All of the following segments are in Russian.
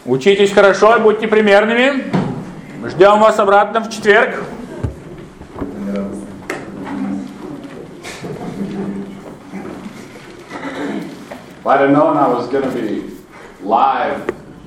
Учитесь хорошо и будьте примерными. Ждем вас обратно в четверг. If I'd have known I was going to be live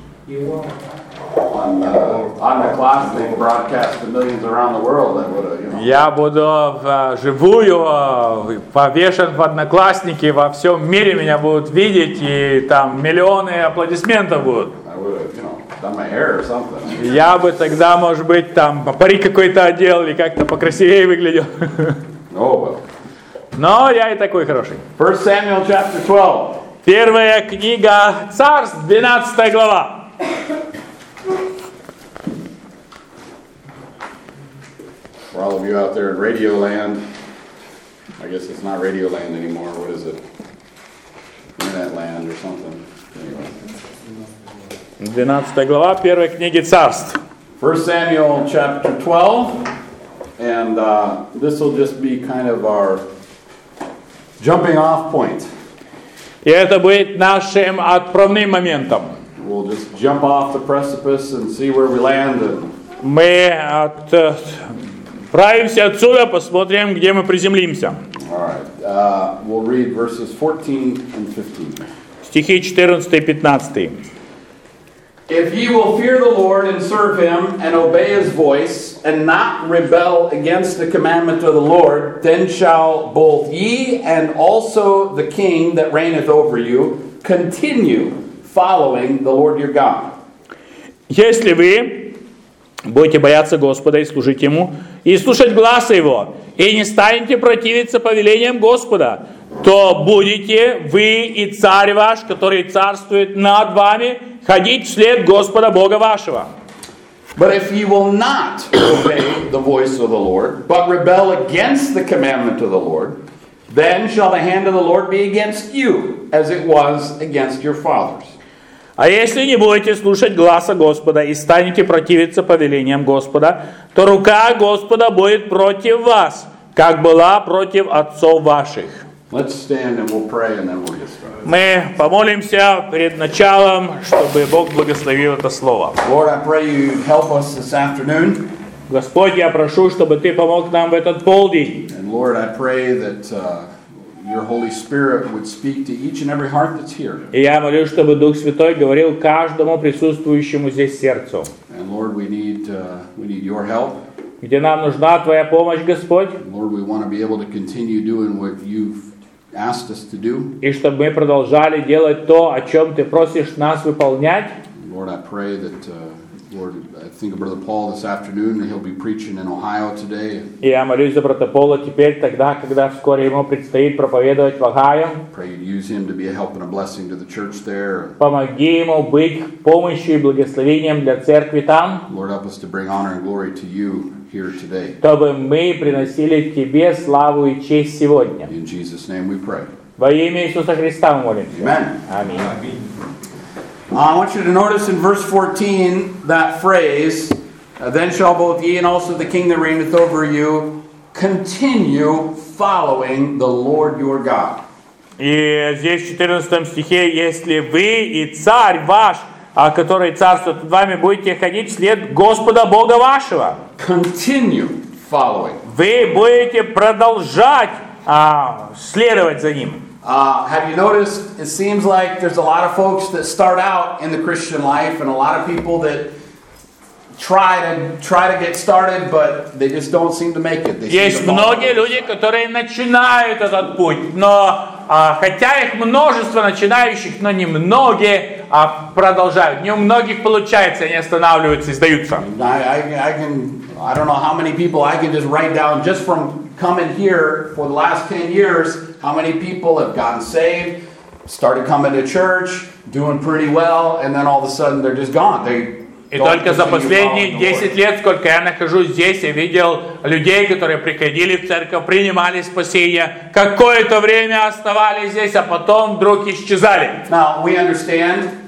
on the classic broadcast to millions around the world, I would have, Я буду вживую повешен в Одноклассники, во всем мире меня будут видеть, и там миллионы аплодисментов будут. I would have, done my hair or something. Я бы тогда, может быть, там парик какой-то одел или как-то покрасивее выглядел. Oh, well. Но я и такой хороший. 1 Samuel chapter 12. Первая книга Царств, 12 глава. For all of you out there in Radio Land, I guess it's not Radio Land anymore. What is it? Internet Land or something. Anyway. 12 глава первой книги Царств. 1 Samuel chapter 12, and this will just be kind of our jumping off point. И это будет нашим отправным моментом. We'll just jump off the precipice and see where we land. Мы отправимся отсюда, посмотрим, где мы приземлимся. All right, we'll read verses 14 and 15. Стихи 14 и 15. If ye will fear the Lord and serve him and obey his voice and not rebel against the commandment of the Lord, then shall both ye and also the king that reigneth over you continue following the Lord your God. Если вы будете бояться Господа и служить Ему, и слушать гласа Его, и не станете противиться повелениям Господа, то будете вы и царь ваш, который царствует над вами, ходить вслед Господа Бога вашего. But if ye will not obey the voice of the Lord, but rebel against the commandment of the Lord, then shall the hand of the Lord be against you, as it was against your fathers. А если не будете слушать гласа Господа и станете противиться повелениям Господа, то рука Господа будет против вас, как была против отцов ваших. Let's stand and we'll pray and then we'll get started. Мы помолимся перед началом, чтобы Бог благословил это слово. Lord, I pray you help us this afternoon. Господь, я прошу, чтобы Ты помог нам в этот полдень. And Lord, I pray that your Holy Spirit would speak to each and every heart that's here. И я молюсь, чтобы Дух Святой говорил каждому присутствующему здесь сердцу. And Lord, we need your help. Где нам нужна Твоя помощь, Господь. Lord, we want to be able to continue doing what you've asked us to do. И чтобы мы продолжали делать то, о чем Ты просишь нас выполнять. Lord, I pray that, Lord, I think of Brother Paul this afternoon, and he'll be preaching in Ohio today. И я молюсь за брата Пола теперь, тогда, когда вскоре ему предстоит проповедовать в Огайо. Pray you'd use him to be a help and a blessing to the church there. Помоги ему быть помощью и благословением для церкви там. Lord, help us to bring honor and glory to you here today. Чтобы мы приносили Тебе славу и честь сегодня. In Jesus' name we pray. Во имя Иисуса Христа мы молимся. Amen. Аминь. I want you to notice in verse 14 that phrase, then shall both ye and also the king that reigneth over you continue following the Lord your God. И здесь в 14 стихе, если вы и царь ваш, который царствует над вами, будете ходить вслед Господа Бога вашего. Continue following. Вы будете продолжать следовать за Ним. Have you noticed, it seems like there's a lot of folks that start out in the Christian life and a lot of people that try to get started, but they just don't seem to make it. Есть многие люди, которые начинают этот путь, но хотя их множество начинающих, но немногие продолжают. Не у многих получается, они останавливаются и сдаются. I don't know how many people I can just write down just from coming here for the last 10 years, how many people have gotten saved, started coming to church, doing pretty well, and then all of a sudden they're just gone. И только за последние 10 лет, сколько я нахожусь здесь, я видел людей, которые приходили в церковь, принимали спасение, какое-то время оставались здесь, а потом вдруг исчезали. Now, we understand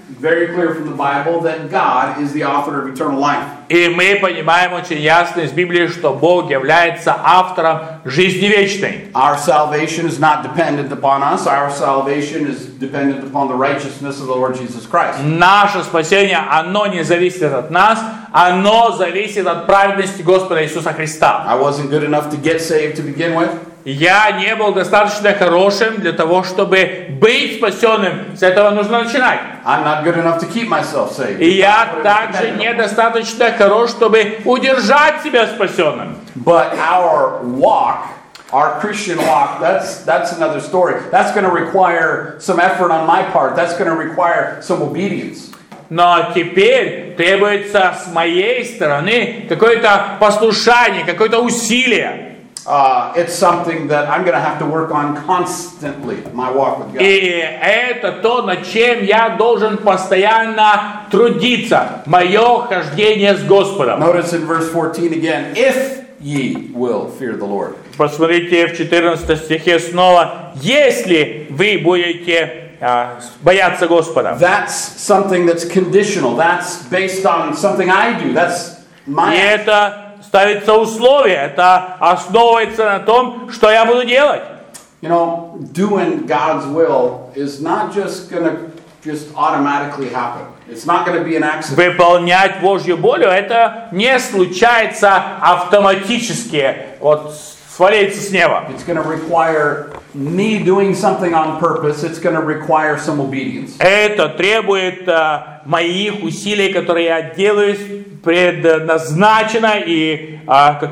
very clear from the Bible that God is the author of eternal life. И мы понимаем очень ясно из Библии, что Бог является автором жизни вечной. Our salvation is not dependent upon us. Our salvation is dependent upon the righteousness of the Lord Jesus Christ. Наше спасение, оно не зависит от нас, оно зависит от праведности Господа Иисуса Христа. I wasn't good enough to get saved to begin with. Я не был достаточно хорошим для того, чтобы быть спасенным. С этого нужно начинать. I'm not good enough to keep myself saved. И я также недостаточно хорош, чтобы удержать себя спасенным. But our walk, our Christian walk, that's another story. That's going to require some effort on my part. That's going to require some obedience. Но теперь требуется с моей стороны какое-то послушание, какое-то усилие. It's something that I'm going to have to work on constantly, my walk with God. И это то, над чем я должен постоянно трудиться. Мое хождение с Господом. Notice in verse 14 again, if ye will fear the Lord. Посмотрите в 14 стихе снова. Если вы будете бояться Господа. That's something that's conditional. That's based on something I do. That's my И это ставится условие, это основывается на том, что я буду делать. You know, doing God's will is not just going to just automatically happen. It's not going to be an accident. Выполнять Божью волю, это не случается автоматически, вот свалится с неба. It's going to require me doing something on purpose. It's going to require some obedience. Это требует моих усилий, которые я делаю предназначено, и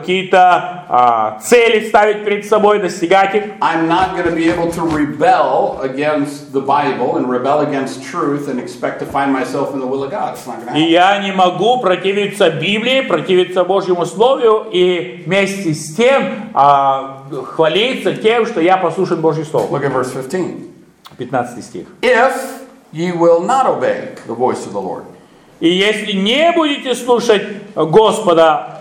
какие-то цели ставить перед собой, достигать их. I'm not going to be able to rebel against the Bible and rebel against truth and expect to find myself in the will of God. It's not going to happen. И я не могу противиться Библии, противиться Божьему Слову и вместе с тем хвалиться тем, что я послушен Божьему Слову. Look at verse 15. 15 стих. If ye will not obey the voice of the Lord. И если не будете слушать Господа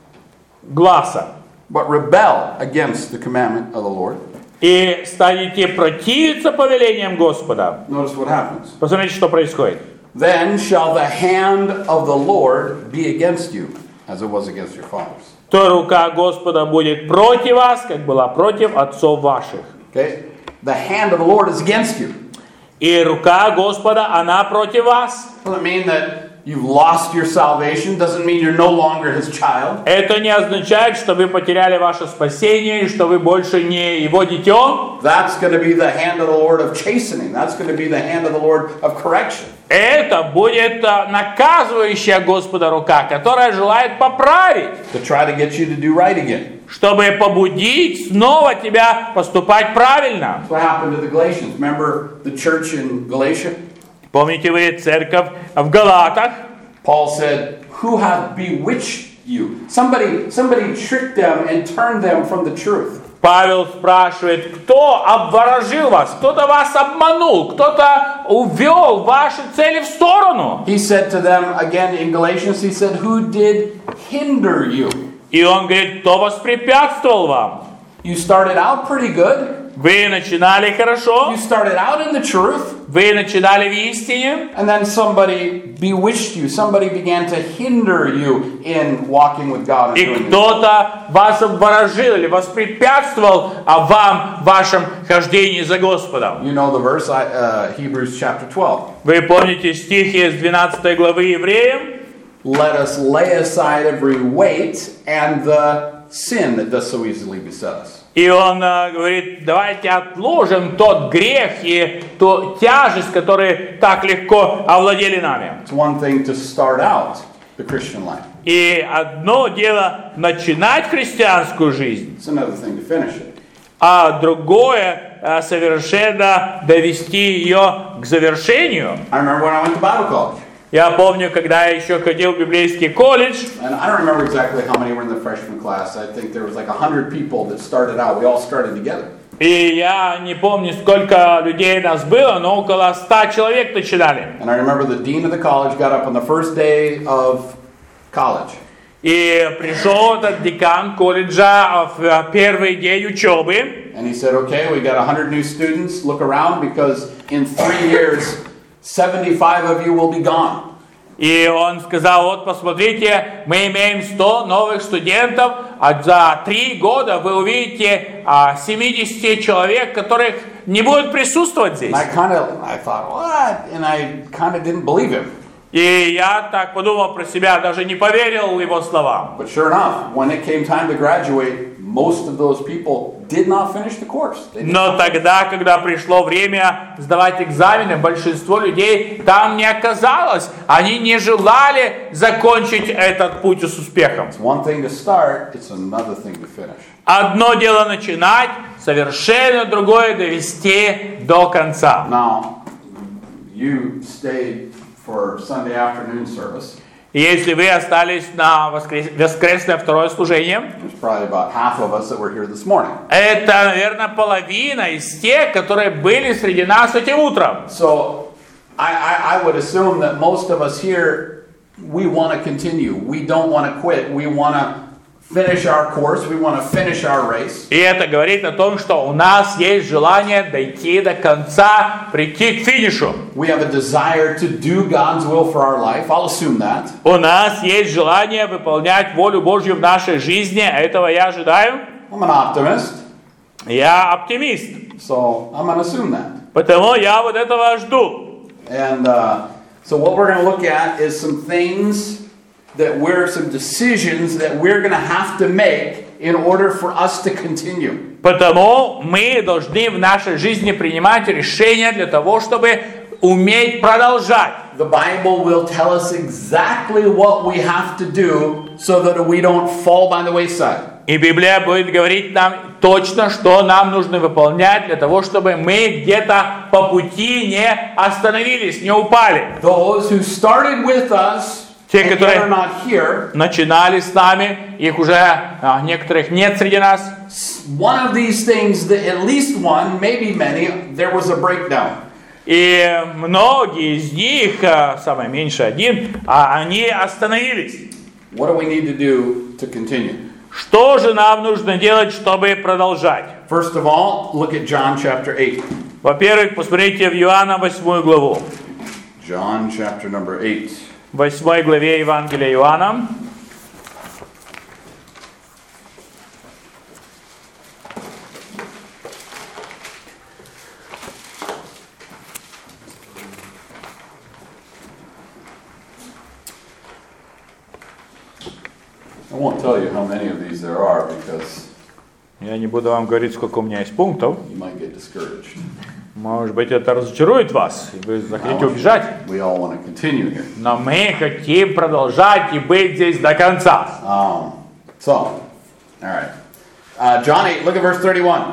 гласа, but rebel against the commandment of the Lord. И станете противиться повелениям Господа. Notice what happens. Посмотрите, что происходит. Then shall the hand of the Lord be against you, as it was against your fathers. То рука Господа будет против вас, как была против отцов ваших. Okay? The hand of the Lord is against you. И рука Господа, она против вас. Doesn't mean that you've lost your salvation. Doesn't mean you're no longer his child. Это не означает, что вы потеряли ваше спасение, и что вы больше не его дитё. That's going to be the hand of the Lord of chastening. That's going to be the hand of the Lord of correction. Это будет наказывающая Господа рука, которая желает поправить. To try to get you to do right again. Чтобы побудить снова тебя поступать правильно. That's what happened to the Galatians. Remember the church in Galatia? Помните вы церковь в Галатах? Paul said, "Who hath bewitched you?" Somebody tricked them and turned them from the truth. Павел спрашивает, кто обворожил вас, кто-то вас обманул, кто-то увел ваши цели в сторону. He said to them again in Galatians, he said, "Who did hinder you?" И он говорит, кто воспрепятствовал вам? You started out pretty good. Вы начинали хорошо, You started out in the truth, вы начинали в истине, and then somebody bewitched you. Somebody began to hinder you in walking with God. And и doing this. кто-то вас обворожил или воспрепятствовал вам в вашем хождении за Господом. You know the verse, Hebrews chapter 12. Вы помните стихи из 12 главы Евреям? Let us lay aside every weight and the sin that does so easily beset us. И он говорит, давайте отложим тот грех и ту тяжесть, которые так легко овладели нами. It's one thing to start out the Christian life. И одно дело начинать христианскую жизнь, It's another thing to finish it. а другое совершенно довести ее к завершению. I remember when I went to Bible college. Я помню, когда я еще ходил в библейский колледж, And I don't remember exactly how many were in the freshman class. I think there was like 100 people that started out. We all started together. и я не помню, сколько людей нас было, но около 100 человек начинали. And I remember the dean of the college got up on the first day of college. И пришел этот декан колледжа в первый день учебы. And he said, okay, we got 100 new students. Look around because in 3 years, 75 of you will be gone. И он сказал, вот посмотрите, мы имеем 100 новых студентов, а за 3 года вы увидите 70 человек, которых не будет присутствовать здесь. And I thought, what? And I kind of didn't believe him. И я так подумал про себя, даже не поверил его словам. But sure enough, when it came time to graduate, most of those people did not finish the course. Но тогда, когда пришло время сдавать экзамены, большинство людей там не оказалось. Они не желали закончить этот путь с успехом. It's one thing to start, it's another thing to finish. Одно дело начинать, совершенно другое довести до конца. Now, you stayed for Sunday afternoon service. И если вы остались на воскресное второе служение, There's probably about half of us that were here this morning. это, наверное, половина из тех, которые были среди нас этим утром. So, I would assume that most of us here, we want to continue. We don't want to quit. We want to finish our course. We want to finish our race. И это говорит о том, что у нас есть желание дойти до конца, прийти к финишу. We have a desire to do God's will for our life. I'll assume that. У нас есть желание выполнять волю Божью в нашей жизни. Этого я ожидаю. I'm an optimist, Я оптимист. so I'm going to assume that. Потому я вот этого жду. And so what we're going to look at is some things some decisions that we're going to have to make in order for us to continue. Потому мы должны в нашей жизни принимать решения для того, чтобы уметь продолжать. The Bible will tell us exactly what we have to do so that we don't fall by the wayside. И Библия будет говорить нам точно, что нам нужно выполнять для того, чтобы мы где-то по пути не остановились, не упали. Those who started with us Те, and которые are not here, начинали с нами, их уже некоторых нет среди нас. one of these things, at least one, maybe many, there was a breakdown. И многие из них, самое меньшее один, они остановились. What do we need to do to continue? Что же нам нужно делать, чтобы продолжать? First of all, look at John chapter 8. Во-первых, посмотрите в Иоанна 8 главу. John chapter number 8. В 8 главе Евангелия Иоанна. I won't tell you how many of these there are because Я не буду вам говорить, сколько у меня есть пунктов. you might get discouraged. Может быть, это разочарует вас, и вы захотите убежать. We all want to continue here. Но мы хотим продолжать и быть здесь до конца. All right. John 8, look at verse 31.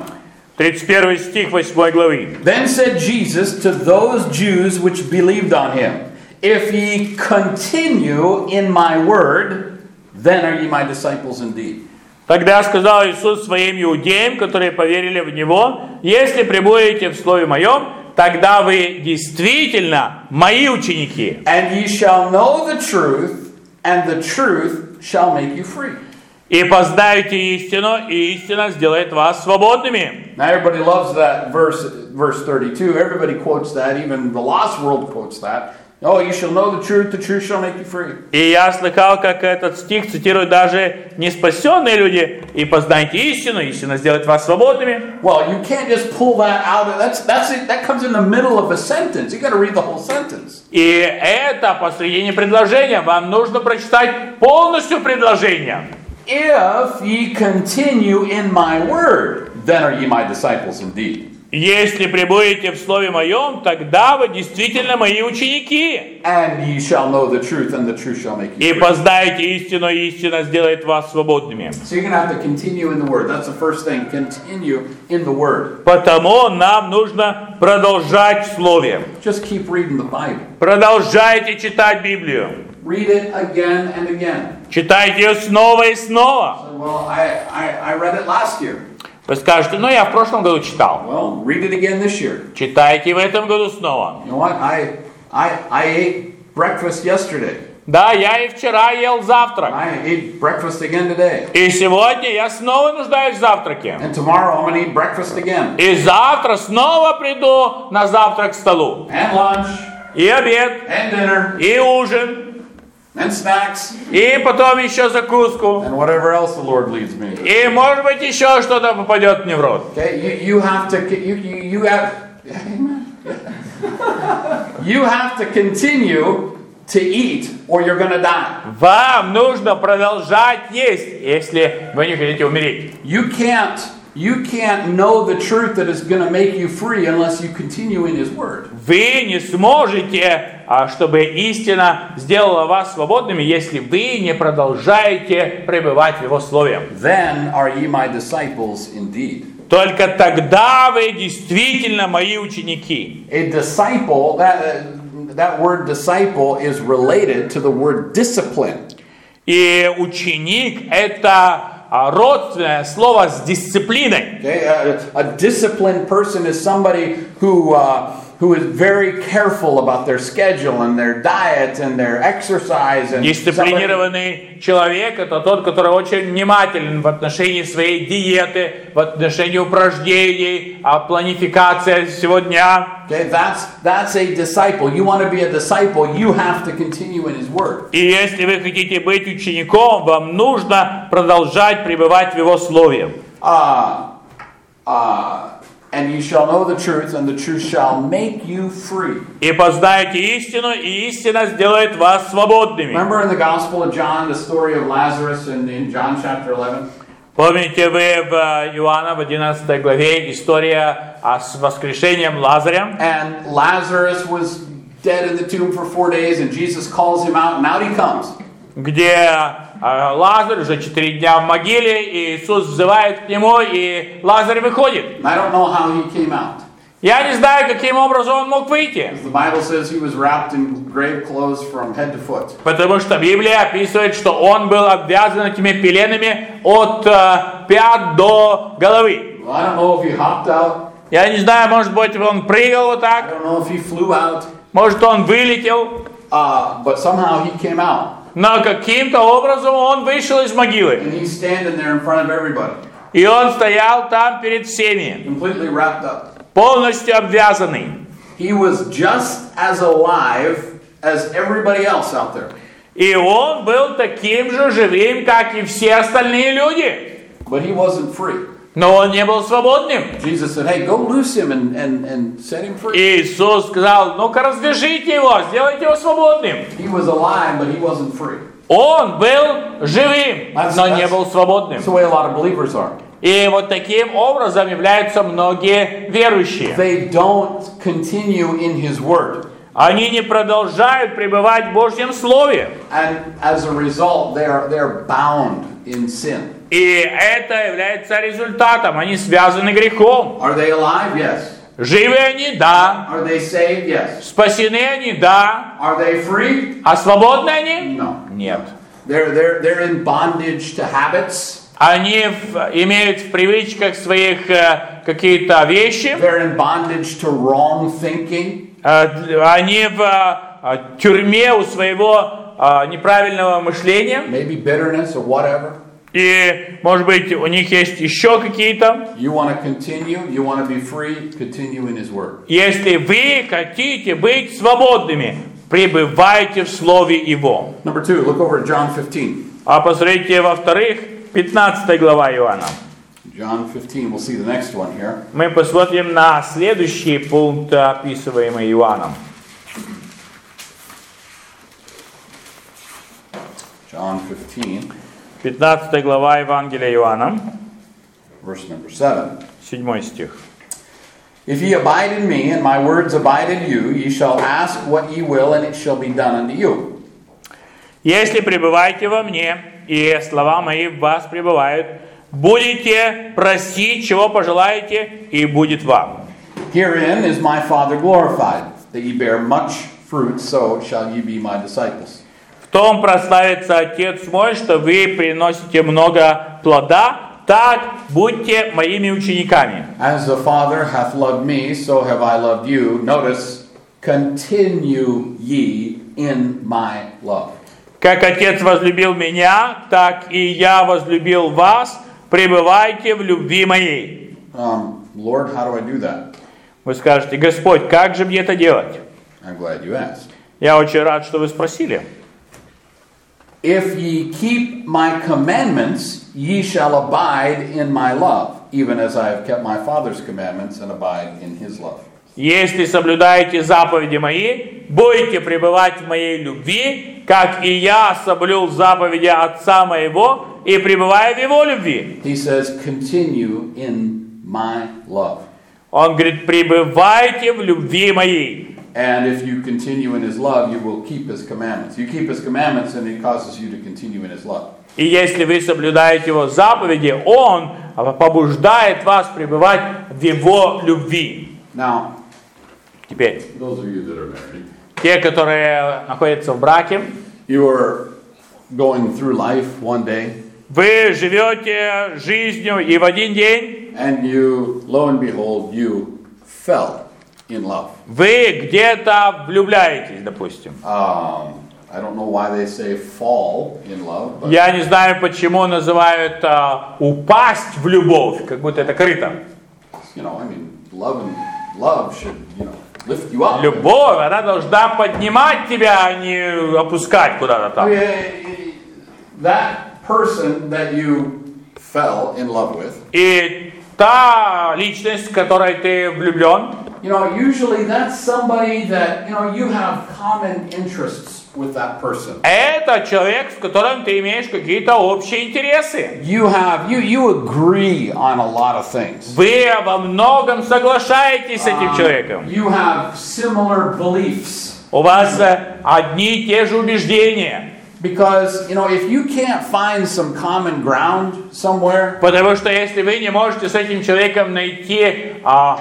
31 стих 8 главы. Then said Jesus to those Jews which believed on him, If ye continue in my word, then are ye my disciples indeed. Тогда сказал Иисус своим иудеям, которые поверили в Него, если пребудете в Слове Моем, тогда вы действительно мои ученики. And ye shall know the truth, and the truth shall make you free. И познаете истину, и истина сделает вас свободными. Now everybody loves that verse 32. Everybody quotes that. Even the lost world quotes that. Oh, you shall know the truth shall make you free. И я слыхал, как этот стих цитируют даже неспасенные люди. И познайте истину, истина сделает вас свободными. Well, you can't just pull that out. That comes in the middle of a sentence. You got to read the whole sentence. И это посредине предложения. Вам нужно прочитать полностью предложение. If ye continue in my word, then are ye my disciples indeed. Если пребудете в Слове Моем, тогда вы действительно мои ученики. And ye shall know the truth, and the truth shall make you И free. познаете истину, и истина сделает вас свободными. So you're going to have to continue in the word. That's the first thing. Continue in the word. Потому нам нужно продолжать в Слове. Just keep reading the Bible. Продолжайте читать Библию. Read it again and again. Читайте ее снова и снова. So, well, I read it last year. Вы скажете, ну я в прошлом году читал. Well, read it again this year. Читайте в этом году снова. You know what? I ate breakfast yesterday. Да, я и вчера ел завтрак. I ate breakfast again today. И сегодня я снова нуждаюсь в завтраке. And tomorrow I'm going to eat breakfast again. И завтра снова приду на завтрак к столу. And lunch. и обед, and dinner, и ужин, and snacks, и потом еще закуску. and whatever else the Lord leads me. И может быть еще что-то попадет мне в рот. Okay, you have to you have to continue to eat, or you're going to die. Вам нужно продолжать есть, если вы не хотите умереть. You can't know the truth that is going to make you free unless you continue in His Word. Вы не сможете, чтобы истина сделала вас свободными, если вы не продолжаете пребывать в Его Слове. Then are ye my disciples indeed. Только тогда вы действительно мои ученики. A disciple, that word disciple is related to the word discipline. И ученик — это родственное слово с дисциплиной. Okay? A disciplined person is somebody who is very careful about their schedule and their diet and their exercise. And Дисциплинированный человек — это тот, который очень внимателен в отношении своей диеты, в отношении упражнений, планификации всего дня. Okay, that's a disciple. You want to be a disciple, you have to continue in His Word. И если вы хотите быть учеником, вам нужно продолжать пребывать в Его Слове. And you shall know the truth, and the truth shall make you free. И познаете истину, и истина сделает вас свободными. Remember in the Gospel of John, the story of Lazarus in John chapter 11? Помните вы в Иоанна в 11 главе история с воскрешением Лазаря? And Lazarus was dead in the tomb for 4 days, and Jesus calls him out, and out he comes. Где Лазарь уже 4 дня в могиле, и Иисус взывает к нему, и Лазарь выходит. I don't know how he came out. Я не знаю, каким образом он мог выйти. The Bible says he was wrapped in grave clothes from head to foot. Потому что Библия описывает, что он был обвязан этими пеленами от пят до головы. Well, I don't know if he hopped out. Я не знаю, может быть, он прыгал вот I так, don't know if he flew out. может, он вылетел, But somehow he came out. но каким-то образом он вышел из могилы. And he's standing there in front of everybody, И он стоял там перед всеми, completely wrapped up. полностью обвязанный. He was just as alive as everybody else out there. И он был таким же живым, как и все остальные люди. But he wasn't free. Но он не был свободным. Jesus said, hey, go loose him and set him free. Иисус сказал: ну-ка развяжите его, сделайте его свободным. He was alive, but he wasn't free. Он был живым, но не был свободным. That's the way a lot of believers are. И вот таким образом являются многие верующие. They don't continue in His Word. Они не продолжают пребывать в Божьем Слове. And as a result, they're bound in sin. И это является результатом. Они связаны грехом. Are they alive? Yes. Живы они? Да. Are they saved? Yes. Спасены они? Да. Are they free? А свободны они? No. Нет. They're in bondage to habits. Они имеют в привычках своих какие-то вещи. They're in bondage to wrong thinking. Они в тюрьме у своего неправильного мышления. Maybe bitterness or whatever. И, может быть, у них есть еще какие-то. You want to continue, you want to be free, continue in His Word. Если вы хотите быть свободными, пребывайте в Слове Его. Number 2, look over at John 15. А посмотрите, во-вторых, 15 глава Иоанна. John 15, we'll see the next one here. Мы посмотрим на следующий пункт, описываемый Иоанном. John 15, 15 глава Евангелия Иоанна, verse number 7. 7 стих. If ye abide in me, and my words abide in you, ye shall ask what ye will, and it shall be done unto you. Если пребываете во мне, и слова мои в вас пребывают, будете просить, чего пожелаете, и будет вам. Herein is my Father glorified, that ye bear much fruit, so shall ye be my disciples. В том прославится Отец мой, что вы приносите много плода, так будьте моими учениками. As the Father hath loved me, so have I loved you. Notice, continue ye in my love. Как Отец возлюбил меня, так и я возлюбил вас, пребывайте в любви моей. Lord, how do I do that? Вы скажете: Господь, как же мне это делать? I'm glad you asked. Я очень рад, что вы спросили. If ye keep my commandments, ye shall abide in my love, even as I have kept my Father's commandments and abide in his love. Если соблюдаете заповеди мои, будете пребывать в моей любви, как и я соблюл заповеди Отца моего и пребываю в его любви. He says, continue in my love. Он говорит, пребывайте в любви моей. And if you continue in his love, you will keep his commandments. You keep his commandments, and it causes you to continue in his love. И если вы соблюдаете его заповеди, он побуждает вас пребывать в его любви. Now, Теперь, those of you that are married, те, которые находятся в браке, you are going through life one day, вы живете жизнью, и в один день and you, lo and behold, you fell in love. вы где-то влюбляетесь, допустим. I don't know why they say fall in love, but Я не знаю, почему называют упасть в любовь, как будто это крыто. you know, I mean, love should, you know, lift you up. Любовь, она должна поднимать тебя, а не опускать куда-то I там. mean, that person that you fell in love with, И та личность, в которой ты влюблен, you know, usually that's somebody that, you know, you have common interests with that person. это человек, с которым ты имеешь какие-то общие интересы. You agree on a lot of things. Вы во многом соглашаетесь с этим человеком. You have similar beliefs. У вас одни и те же убеждения. Because, you know, if you can't find some common ground somewhere, Потому что если вы не можете с этим человеком найти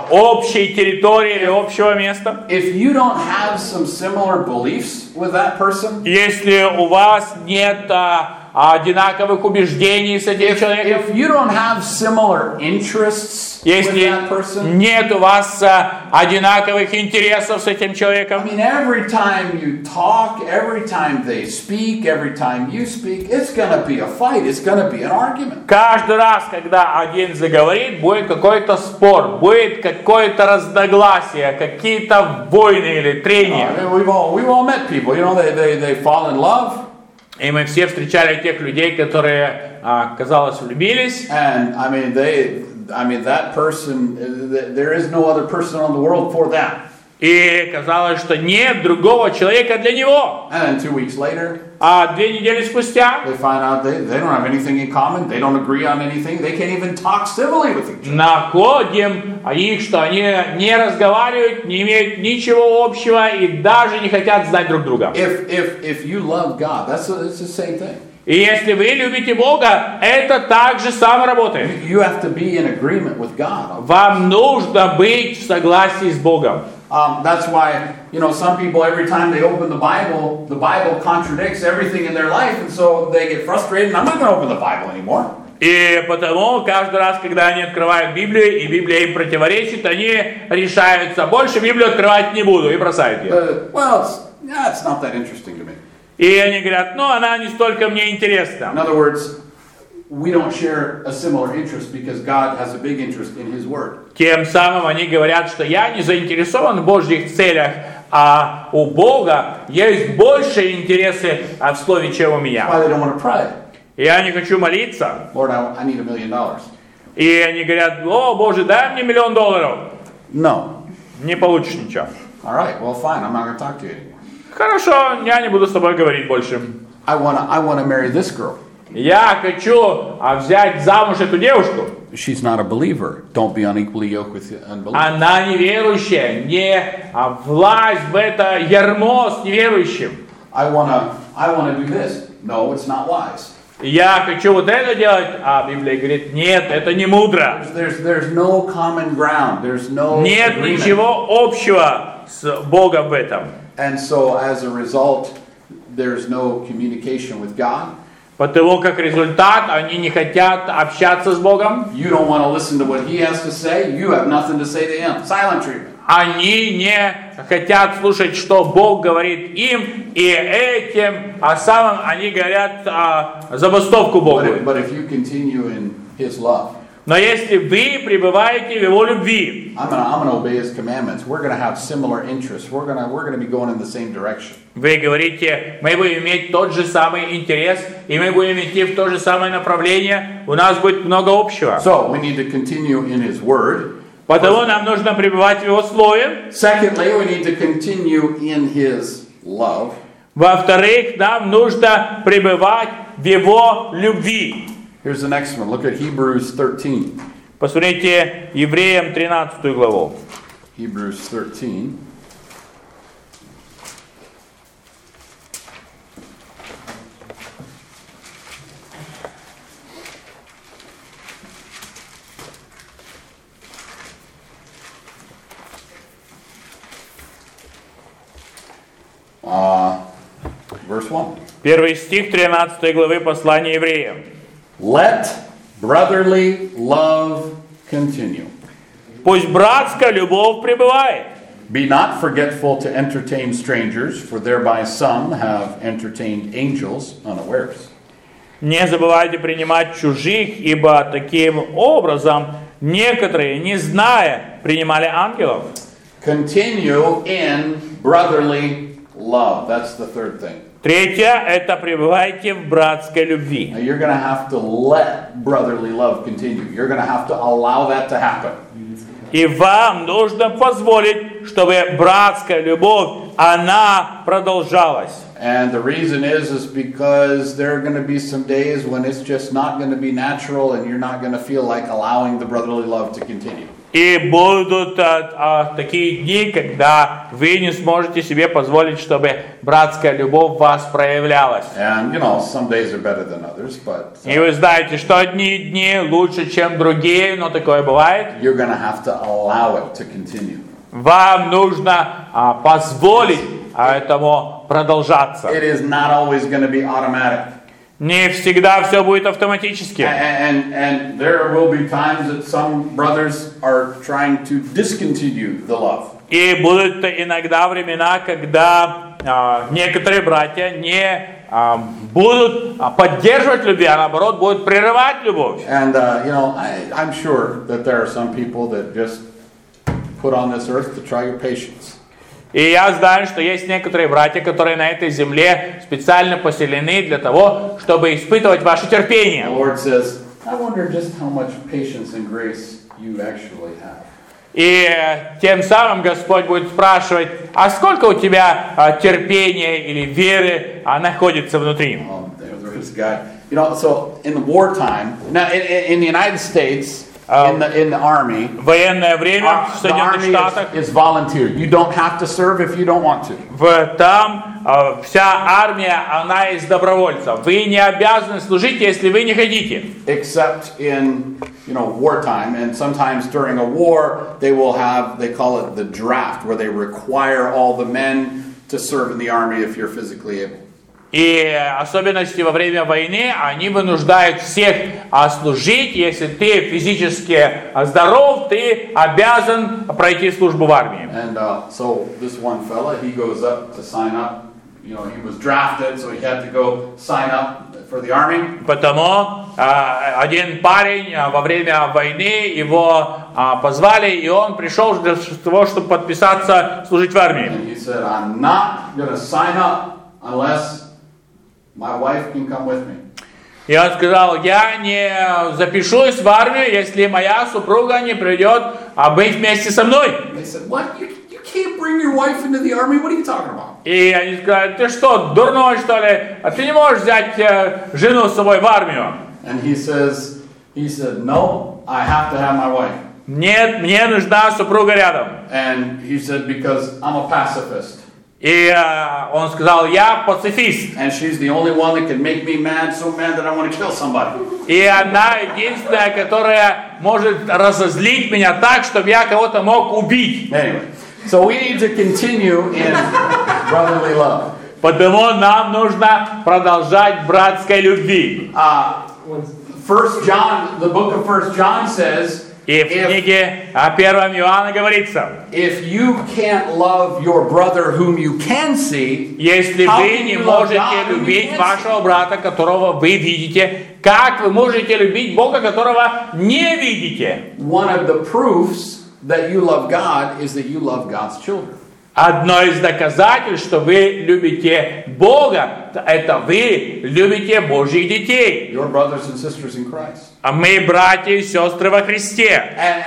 общей территории или общего места, if you don't have some similar beliefs with that person, если у вас нет одинаковых убеждений с этим человеком, if you don't have similar interests with если that person, нет у вас одинаковых интересов с этим I человеком, mean, every time you talk, every time they speak, every time you speak, it's going to be a fight, it's going to be an argument. каждый раз, когда один заговорит, будет какой-то спор, будет какое-то разногласие, какие-то войны или трения. We've all met people, you know, they fall in love. И мы все встречали тех людей, которые, казалось, влюбились. And I mean, that person, there is no other person on the world for that. И казалось, что нет другого человека для него. And then 2 weeks later, А 2 недели спустя they find out they don't have anything in common, they don't agree on anything, they can't even talk civilly with each other. находим их, что они не разговаривают, не имеют ничего общего и даже не хотят знать друг друга. If you love God, it's the same thing. И если вы любите Бога, это так же само работает. You have to be in agreement with God. Вам нужно быть в согласии с Богом. That's why, you know, some people, every time they open the Bible contradicts everything in their life, and so they get frustrated, and I'm not going to open the Bible anymore. И потому каждый раз, когда они открывают Библию, и Библия им противоречит, они решаются, больше Библию открывать не буду, и бросают ее. Well, it's not that interesting to me. И они говорят, ну она не столько мне In интересна. other words, we don't share a similar interest because God has a big interest in His Word. Тем самым они говорят, что я не заинтересован в Божьих целях, а у Бога есть больше интересы в Слове, чем у меня. Why they don't want to pray? Я не хочу молиться. Lord, I need $1 million. И они говорят, о Боже, дай мне $1 миллион. No. Не получишь ничего. All right, well, fine. I'm not going to talk to you anymore. Хорошо, я не буду с тобой говорить больше. I want to marry this girl. Я хочу взять замуж эту девушку. She's not a believer. Don't be unequally yoked with unbelievers. Она неверующая, не власть в это ярмо с неверующим. I want to do this. No, it's not wise. Я хочу вот это делать, а Библия говорит, нет, это не мудро. There's no common ground. There's no Нет agreement. ничего общего с Богом в этом. And so as a result, there's no communication with God. Потому как результат, они не хотят общаться с Богом. You don't want to listen to what He has to say. You have nothing to say to Him. Silent treatment. Они не хотят слушать, что Бог говорит им, и этим, а самым они говорят забастовку Богу. But if you continue in His love, Но если вы пребываете в Его любви, I'm gonna obey His commandments. We're gonna have similar interests. We're gonna be going in the same direction. вы говорите, мы будем иметь тот же самый интерес, и мы будем идти в то же самое направление, у нас будет много общего. So we need to continue in His Word. Потому нам нужно пребывать в Его Слове. Secondly, we need to continue in His love. Во-вторых, нам нужно пребывать в Его любви. Here's the next one. Look at Hebrews 13. Посмотрите Евреям 13 главу. Hebrews 13. Verse 1. Первый стих 13 главы послания Евреям. Let brotherly love continue. Пусть братская любовь пребывает. Be not forgetful to entertain strangers, for thereby some have entertained angels unawares. Не забывайте принимать чужих, ибо таким образом некоторые, не зная, принимали ангелов. Continue in brotherly love. That's the third thing. Третье – это пребывайте в братской любви. Now you're going to have to let brotherly love continue. You're going to have to allow that to happen. И вам нужно позволить, чтобы братская любовь, она продолжалась. And the reason is because there are going to be some days when it's just not going to be natural and you're not going to feel like allowing the brotherly love to continue. И будут такие дни, когда вы не сможете себе позволить, чтобы братская любовь в вас проявлялась. And some days are better than others, but И вы знаете, что одни дни лучше, чем другие, но такое бывает. you're going to have to allow it to continue. Вам нужно позволить этому продолжаться. It is not always going to be automatic. Не всегда все будет автоматически. And there will be times that some brothers are trying to discontinue the love. И будут иногда времена, когда некоторые братья не будут поддерживать любви, а наоборот будут прерывать любовь. And I'm sure that there are some people that just put on this earth to try your patience. И я знаю, что есть некоторые братья, которые на этой земле специально поселены для того, чтобы испытывать ваше терпение. The Lord says, I wonder just how much patience and grace you actually have. И тем самым Господь будет спрашивать, а сколько у тебя терпения или веры находится внутри? There is God. So in the wartime, now in the United States, in the army, Военное время в the Соединенных army Штатах. is volunteer. You don't have to serve if you don't want to. Там вся армия, она из добровольцев. Вы не обязаны служить, если вы не хотите. Except in wartime, and sometimes during a war, they call it the draft, where they require all the men to serve in the army if you're physically able. И особенности во время войны, они вынуждают всех служить. Если ты физически здоров, ты обязан пройти службу в армии. And so this one fella, he goes up to sign up. He was drafted, so he had to go sign up for the army. Потому один парень во время войны, его позвали, и он пришел для того, чтобы подписаться, служить в армии. And he said, I'm not going to sign up unless my wife can come with me. И он сказал, я не запишусь в армию, если моя супруга не придет быть вместе со мной. They said, what? You can't bring your wife into the army? What are you talking about? И они сказали, ты что, дурной что ли? А ты не можешь взять жену с собой в армию? And he said, no, I have to have my wife. Нет, мне нужна супруга рядом. And he said, because I'm a pacifist. И он сказал, я пацифист. And she's the only one that can make me mad, so mad that I want to kill somebody. И она единственная, которая может разозлить меня так, чтобы я кого-то мог убить. Anyway, so we need to continue in brotherly love. Потому нам нужно продолжать братской любви. 1 John, the book of 1 John says И в книге о 1 Иоанна говорится, if you can't love your brother whom you can see, если how вы can не you love можете God whom you любить can't see? вашего брата, которого вы видите, как вы можете любить Бога, которого не видите? One of the proofs that you love God is that you love God's children. Одно из доказательств, что вы любите Бога, это вы любите Божьих детей. Your brothers and sisters in Christ. А мы братья и сестры во Христе.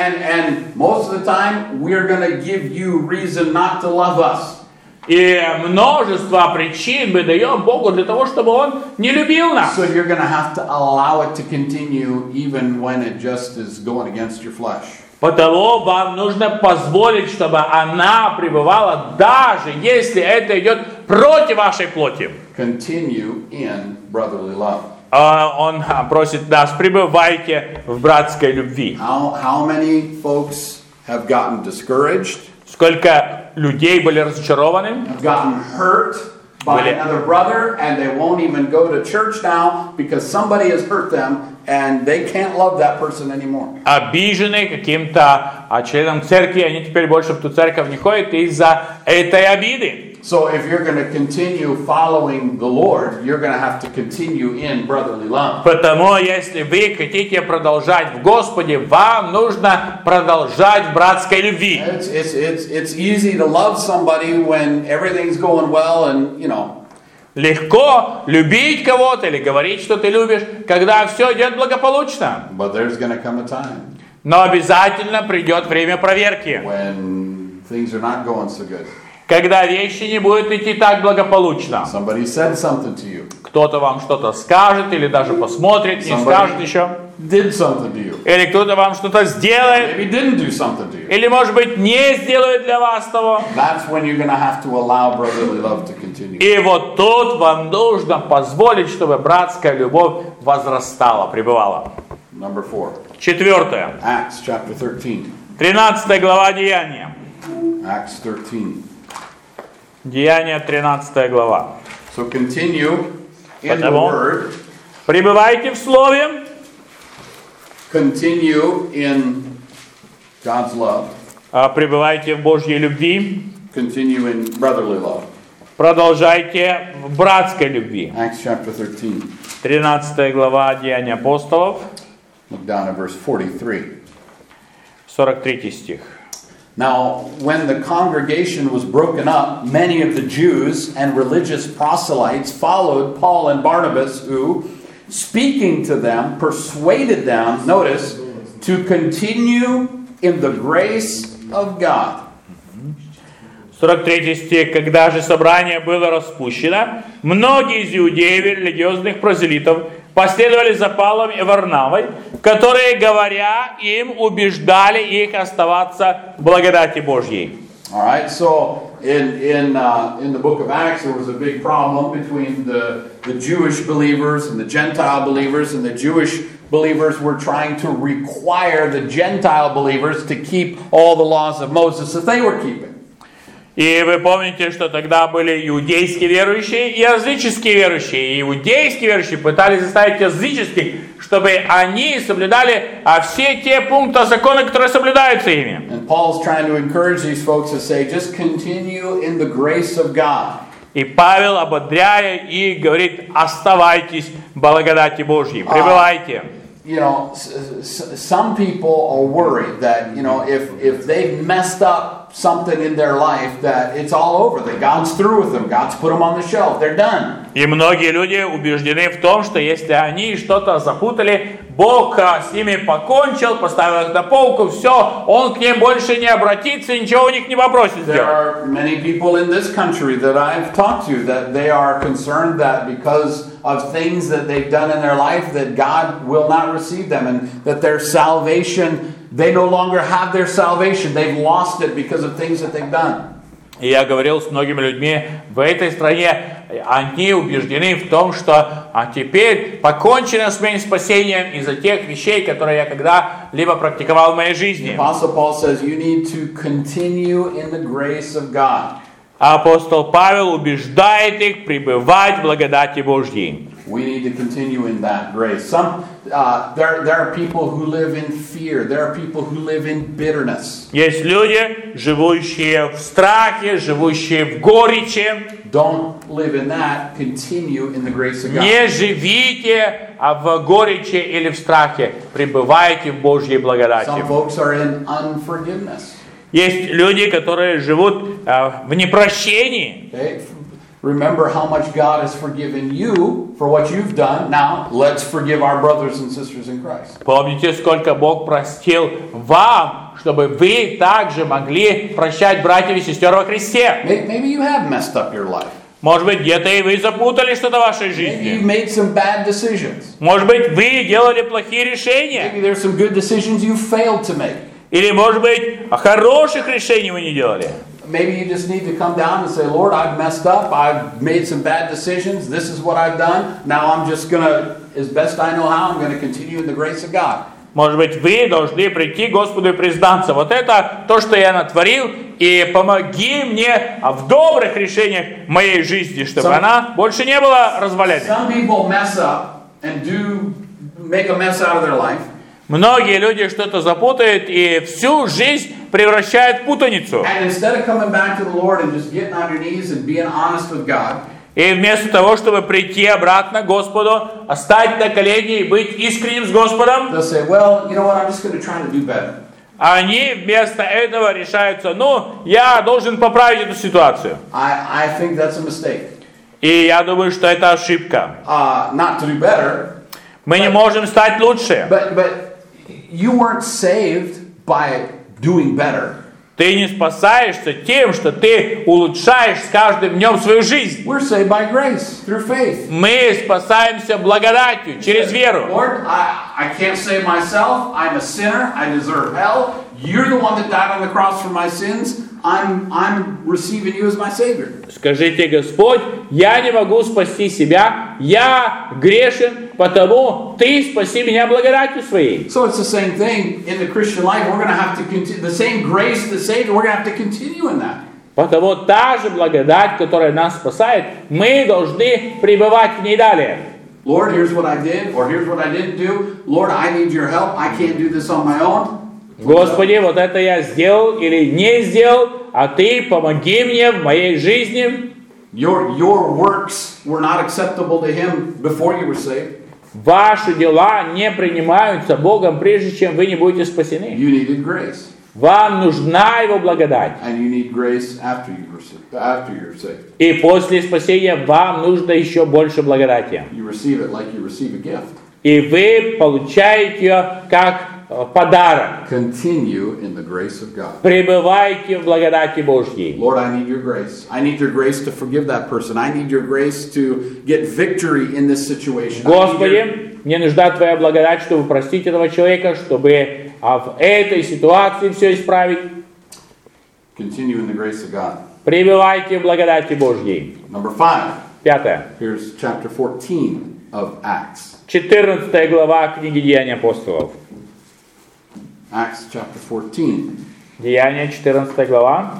And most of the time, we're going to give you reason not to love us. И множество причин мы даем Богу для того, чтобы Он не любил нас. So you're going to have to allow it to continue even when it just is going against your flesh. Потому вам нужно позволить, чтобы она пребывала, даже если это идет против вашей плоти. Continue in brotherly love. Он просит нас, пребывайте в братской любви. How many folks have gotten discouraged, Сколько людей были разочарованы, have gotten hurt by another brother, and they won't even go to church now because somebody has hurt them, and they can't love that person anymore. обижены каким-то членом церкви, они теперь больше в ту церковь не ходят из-за этой обиды. So if you're going to continue following the Lord, you're going to have to continue in brotherly love. Потому если вы хотите продолжать в Господе, вам нужно продолжать в братской любви. It's easy to love somebody when everything's going well and, you know. Легко любить кого-то или говорить, что ты любишь, когда все идет благополучно. But there's going to come a time Но обязательно придет время проверки, when things are not going so good. когда вещи не будут идти так благополучно. Somebody said something to you. Кто-то вам что-то скажет или даже посмотрит, не скажет еще. Did something to you. Или кто-то вам что-то сделает, Maybe didn't do something to you. или, может быть, не сделает для вас того. That's when you're going to have to allow brotherly love to continue. И вот тут вам нужно позволить, чтобы братская любовь возрастала, пребывала. Number 4. Четвертое. Acts chapter 13. 13 глава Деяния. Acts 13. Деяния, 13 глава. So continue in the Потому word. пребывайте в Слове, Continue in God's love. пребывайте в Божьей любви, Continue in brotherly love. продолжайте в братской любви. Acts chapter 13. 13 глава Деяния апостолов, Look down at verse 43. 43 стих. Now, when the congregation was broken up, many of the Jews and religious proselytes followed Paul and Barnabas, who, speaking to them, persuaded them, notice, to continue in the grace of God. 43 стих. Когда же собрание было распущено, многие из иудеев и религиозных прозелитов последовали за Павлом и Варнавой, которые, говоря им, убеждали их оставаться в благодати Божьей. All right, so in the book of Acts, there was a big problem between the Jewish believers and the Gentile believers, and the Jewish believers were trying to require the Gentile believers to keep all the laws of Moses that they were keeping. И вы помните, что тогда были иудейские верующие и языческие верующие. И иудейские верующие пытались заставить языческих, чтобы они соблюдали все те пункты закона, которые соблюдаются ими. And Paul's trying to encourage these folks to say, just continue in the grace of God. И Павел, ободряя их, говорит, оставайтесь в благодати Божьей, пребывайте. You know, some people are worried that, you know, if they've messed up something in their life, that it's all over, that God's through with them, God's put them on the shelf, they're done. И многие люди убеждены в том, что если они что-то запутали, Бог с ними покончил, поставил их на полку, все, Он к ним больше не обратится, ничего у них не попросит There сделать. are many people in this country that I've talked to that they are concerned that because of things that they've done in their life that God will not receive them and that their salvation, they no longer have their salvation. They've lost it because of things that they've done. И я говорил с многими людьми в этой стране, они убеждены в том, что теперь покончено с моим спасением из-за тех вещей, которые я когда-либо практиковал в моей жизни. Apostle Paul says you need to continue in the grace of God. Апостол Павел убеждает их пребывать в благодати Божьей. We need to continue in that grace. There are people who live in fear. There are people who live in bitterness. Есть люди, живущие в страхе, живущие в горечи. Don't live in that. Continue in the grace of God. Не живите в горечи или в страхе. Пребывайте в Божьей благодати. Some folks are in unforgiveness. Есть люди, которые живут в непрощении. Okay? Remember how much God has forgiven you for what you've done. Now, let's forgive our brothers and sisters in Christ. Помните, сколько Бог простил вам, чтобы вы также могли прощать братьев и сестер во Христе. Maybe you have messed up your life. Может быть, где-то и вы запутали что-то в вашей Maybe жизни. you've made some bad decisions. Может быть, вы делали плохие решения. Maybe there's some good decisions you failed to make. Или, может быть, хороших решений вы не делали. Maybe you just need to come down and say, Lord, I've messed up. I've made some bad decisions. This is what I've done. Now I'm just going to, as best I know how, I'm going to continue in the grace of God. Может быть, вы должны прийти к Господу и признаться. Вот это то, что я натворил, и помоги мне в добрых решениях моей жизни, чтобы она больше не была развалянной. Some people mess up and make a mess out of their life. Многие люди что-то запутают и всю жизнь превращают в путаницу. And instead of coming back to the Lord and just getting on your knees and being honest with God, И вместо того, чтобы прийти обратно к Господу, стать на колени и быть искренним с Господом, they'll say, well, you know what, I'm just going to try to do better. они вместо этого решаются, я должен поправить эту ситуацию. I think that's a mistake. И я думаю, что это ошибка. Not to do better. Мы не можем стать лучше. But you weren't saved by doing better. Ты не спасаешься тем, что ты улучшаешь с каждым днем свою жизнь. We're saved by grace, through faith. Мы спасаемся благодатью, через веру. Lord, I can't save myself. I'm a sinner. I deserve hell. You're the one that died on the cross for my sins. I'm receiving you as my Savior. Скажите, Господь, я не могу спасти себя, я грешен, потому Ты спаси меня благодатью Своей. So it's the same thing in the Christian life. We're going to have to continue the same grace to Savior. We're going to have to continue in that. Потому та же благодать, которая нас спасает, мы должны пребывать в ней далее. Lord, here's what I did, or here's what I didn't do. Lord, I need your help. I can't do this on my own. Господи, вот это я сделал или не сделал, а Ты помоги мне в моей жизни. Your works were not acceptable to Him before you were saved. Ваши дела не принимаются Богом, прежде чем вы не будете спасены. You needed grace. Вам нужна Его благодать. And you need grace after you're saved. И после спасения вам нужно еще больше благодати. You receive it like you receive a gift. И вы получаете ее как подарок. Continue in the grace of God. Пребывайте в благодати Божьей. Lord, I need your grace. I need your grace to forgive that person. I need your grace to get victory in this situation. Господи, мне нужна Твоя благодать, чтобы простить этого человека, чтобы в этой ситуации все исправить. Continue in the grace of God. Пребывайте в благодати Божьей. Number 5. Пятое. Here's chapter 14 of Acts. 14 глава книги Деяний апостолов. Acts chapter 14. Деяния, 14 глава.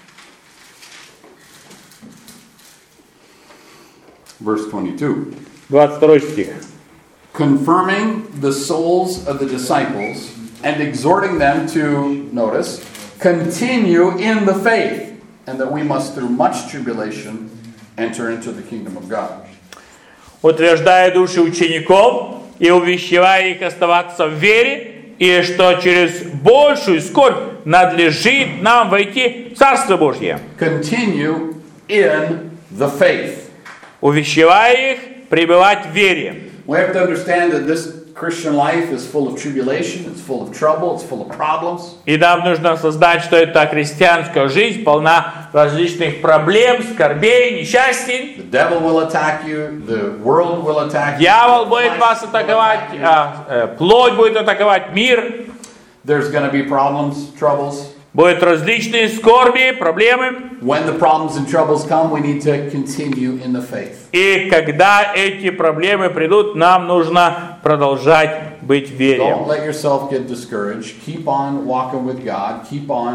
Verse 22. 22 стих. Confirming the souls of the disciples and exhorting them to, notice, continue in the faith, and that we must through much tribulation enter into the kingdom of God. Утверждая души учеников и увещевая их оставаться в вере, и что через большую скорбь надлежит нам войти в Царство Божье. Continue in the faith. Увещевая их пребывать в вере. We have to understand that this Christian life is full of tribulation, it's full of trouble, it's full of problems. И нам нужно осознать, что эта христианская жизнь полна различных проблем, скорбей, несчастий. The devil will attack you, the world will attack you. Дьявол будет вас атаковать, плоть будет атаковать мир. There's going to be problems, troubles. Будут различные скорби, проблемы. When the problems and troubles come, we need to continue in the faith. И когда эти проблемы придут, нам нужно продолжать быть в вере. Don't let yourself get discouraged. Keep on walking with God. Keep on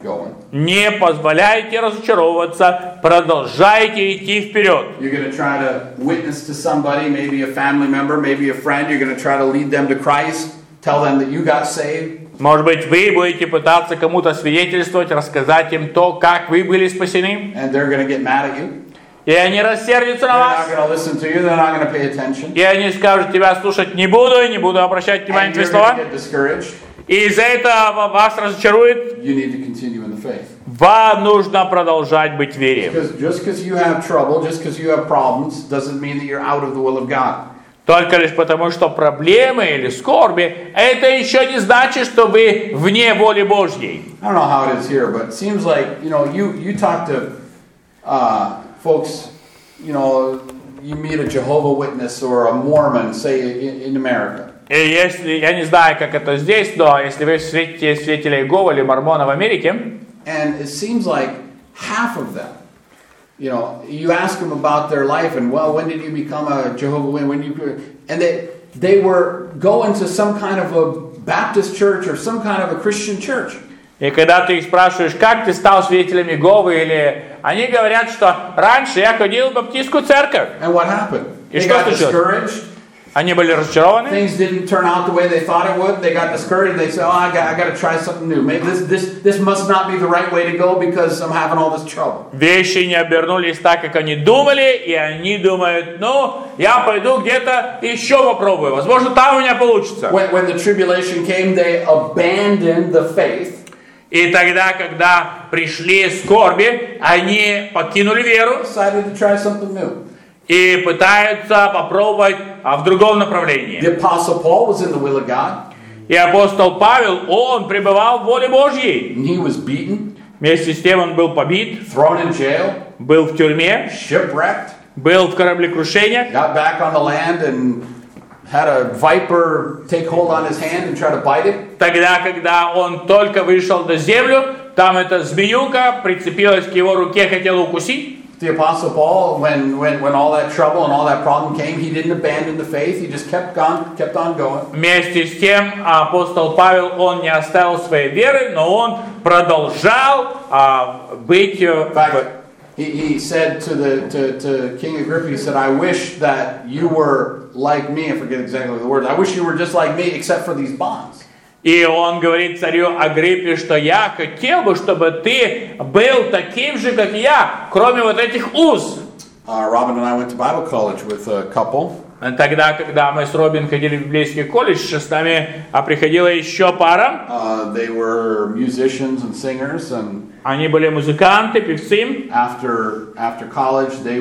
going. Не позволяйте разочаровываться, продолжайте идти вперед. You're going to try to witness to somebody, maybe a family member, maybe a friend. You're going to try to lead them to Christ, tell them that you got saved. Может быть, вы будете пытаться кому-то свидетельствовать, рассказать им то, как вы были спасены. And they're going to get mad at you. И они рассердятся на They're not вас. going to listen to you. They're not going to pay attention. И они скажут, тебя слушать не буду, и не буду обращать внимание на And твои you're слова. going to get discouraged. И из-за этого вас разочарует. You need to continue in the faith. Вам нужно продолжать быть в вере. Just because you have trouble, just because you have problems, doesn't mean that you're out of the will of God. Только лишь потому, что проблемы или скорби, это еще не значит, что вы вне воли Божьей. I don't know how it is here, but it seems like, you talk to folks, you meet a Jehovah's Witness or a Mormon, say, in America. И если, я не знаю, как это здесь, но если вы встретите свидетелей Иеговы или Мормона в Америке, And it seems like half of them, you ask them about their life and, well, when did you become a Jehovah's Witness? And they were going to some kind of a Baptist church or some kind of a Christian church. и когда ты их спрашиваешь, как ты стал свидетелем Иеговы, или они говорят, что раньше я ходил в баптистскую церковь. And what happened? И They что got случилось? discouraged. Они были разочарованы. Things didn't turn out the way they thought it would. They got discouraged. They said, I got to try something new. Maybe this must not be the right way to go because I'm having all this trouble. Вещи не обернулись так, как они думали, и они думают, я пойду где-то еще попробую. Возможно, там у меня получится. When the tribulation came, they abandoned the faith. И тогда, когда пришли скорби, они покинули веру Decided to try something new. и пытаются попробовать в другом направлении. The Apostle Paul was in the will of God. И апостол Павел, он пребывал в воле Божьей. And he was beaten, Вместе с тем он был побит, thrown in jail, был в тюрьме, shipwrecked, был в кораблекрушениях. got back on the land and had a viper take hold on his hand and try to bite it. Тогда, когда он только вышел на землю, там эта змеюка прицепилась к его руке, хотела укусить. The Apostle Paul, when all that trouble and all that problem came, he didn't abandon the faith. He just kept on going. Вместе с тем апостол Павел, он не оставил своей веры, но он продолжал быть... In fact, he said to King Agrippa, he said, I wish that you were like me. I forget exactly the words. I wish you were just like me, except for these bonds. И он говорит царю Агриппе, что я хотел бы, чтобы ты был таким же, как я, кроме вот этих уз. Robin and I went to Bible college with a couple. Тогда, когда мы с Робин ходили в библейский колледж, с нами приходила еще пара. They were musicians and singers, and Они были музыканты, певцы. after college, they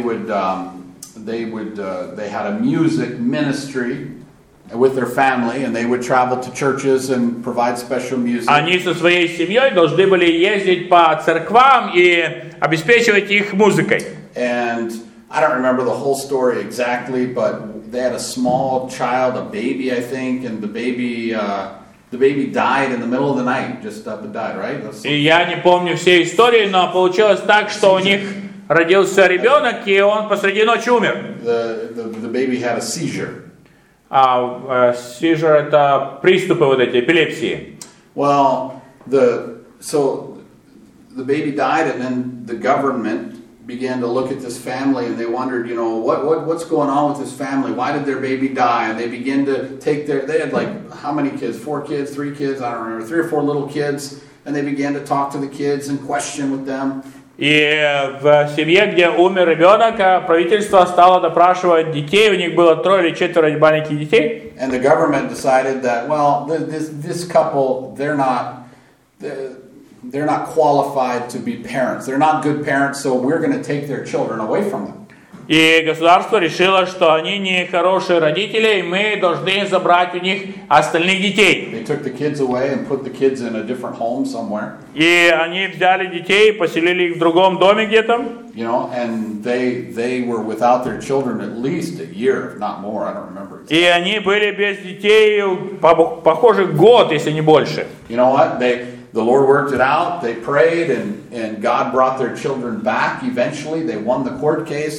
had a music ministry with their family, and they would travel to churches and provide special music. Они со своей семьей должны были ездить по церквам и обеспечивать их музыкой. And I don't remember the whole story exactly, but they had a small child, a baby, I think, and the baby died in the middle of the night, just up and died, right? И я не помню всей истории, но получилось так, что у них родился ребенок, и он посреди ночи умер. The baby had a seizure. Seizure — это приступы вот эти, эпилепсии. Well, so the baby died, and then the government began to look at this family, and they wondered, what's going on with this family? Why did their baby die? And they began to take they had like, how many kids? 4 kids, 3 kids? I don't remember. 3 or 4 little kids. And they began to talk to the kids and question with them. И в семье, где умер ребенок, правительство стало допрашивать детей, у них было 3 или 4 маленьких детей. And the government decided that, well, this couple, they're not qualified to be parents. They're not good parents, so we're going to take their children away from them. И государство решило, что они не хорошие родители, и мы должны забрать у них остальных детей. They took the kids away and put the kids in a different home somewhere. И они взяли детей, поселили их в другом доме где-то. And they were without their children at least a year, if not more. I don't remember. И они были без детей, похоже, год, если не больше. You know what? The Lord worked it out. They prayed, and God brought their children back. Eventually, they won the court case.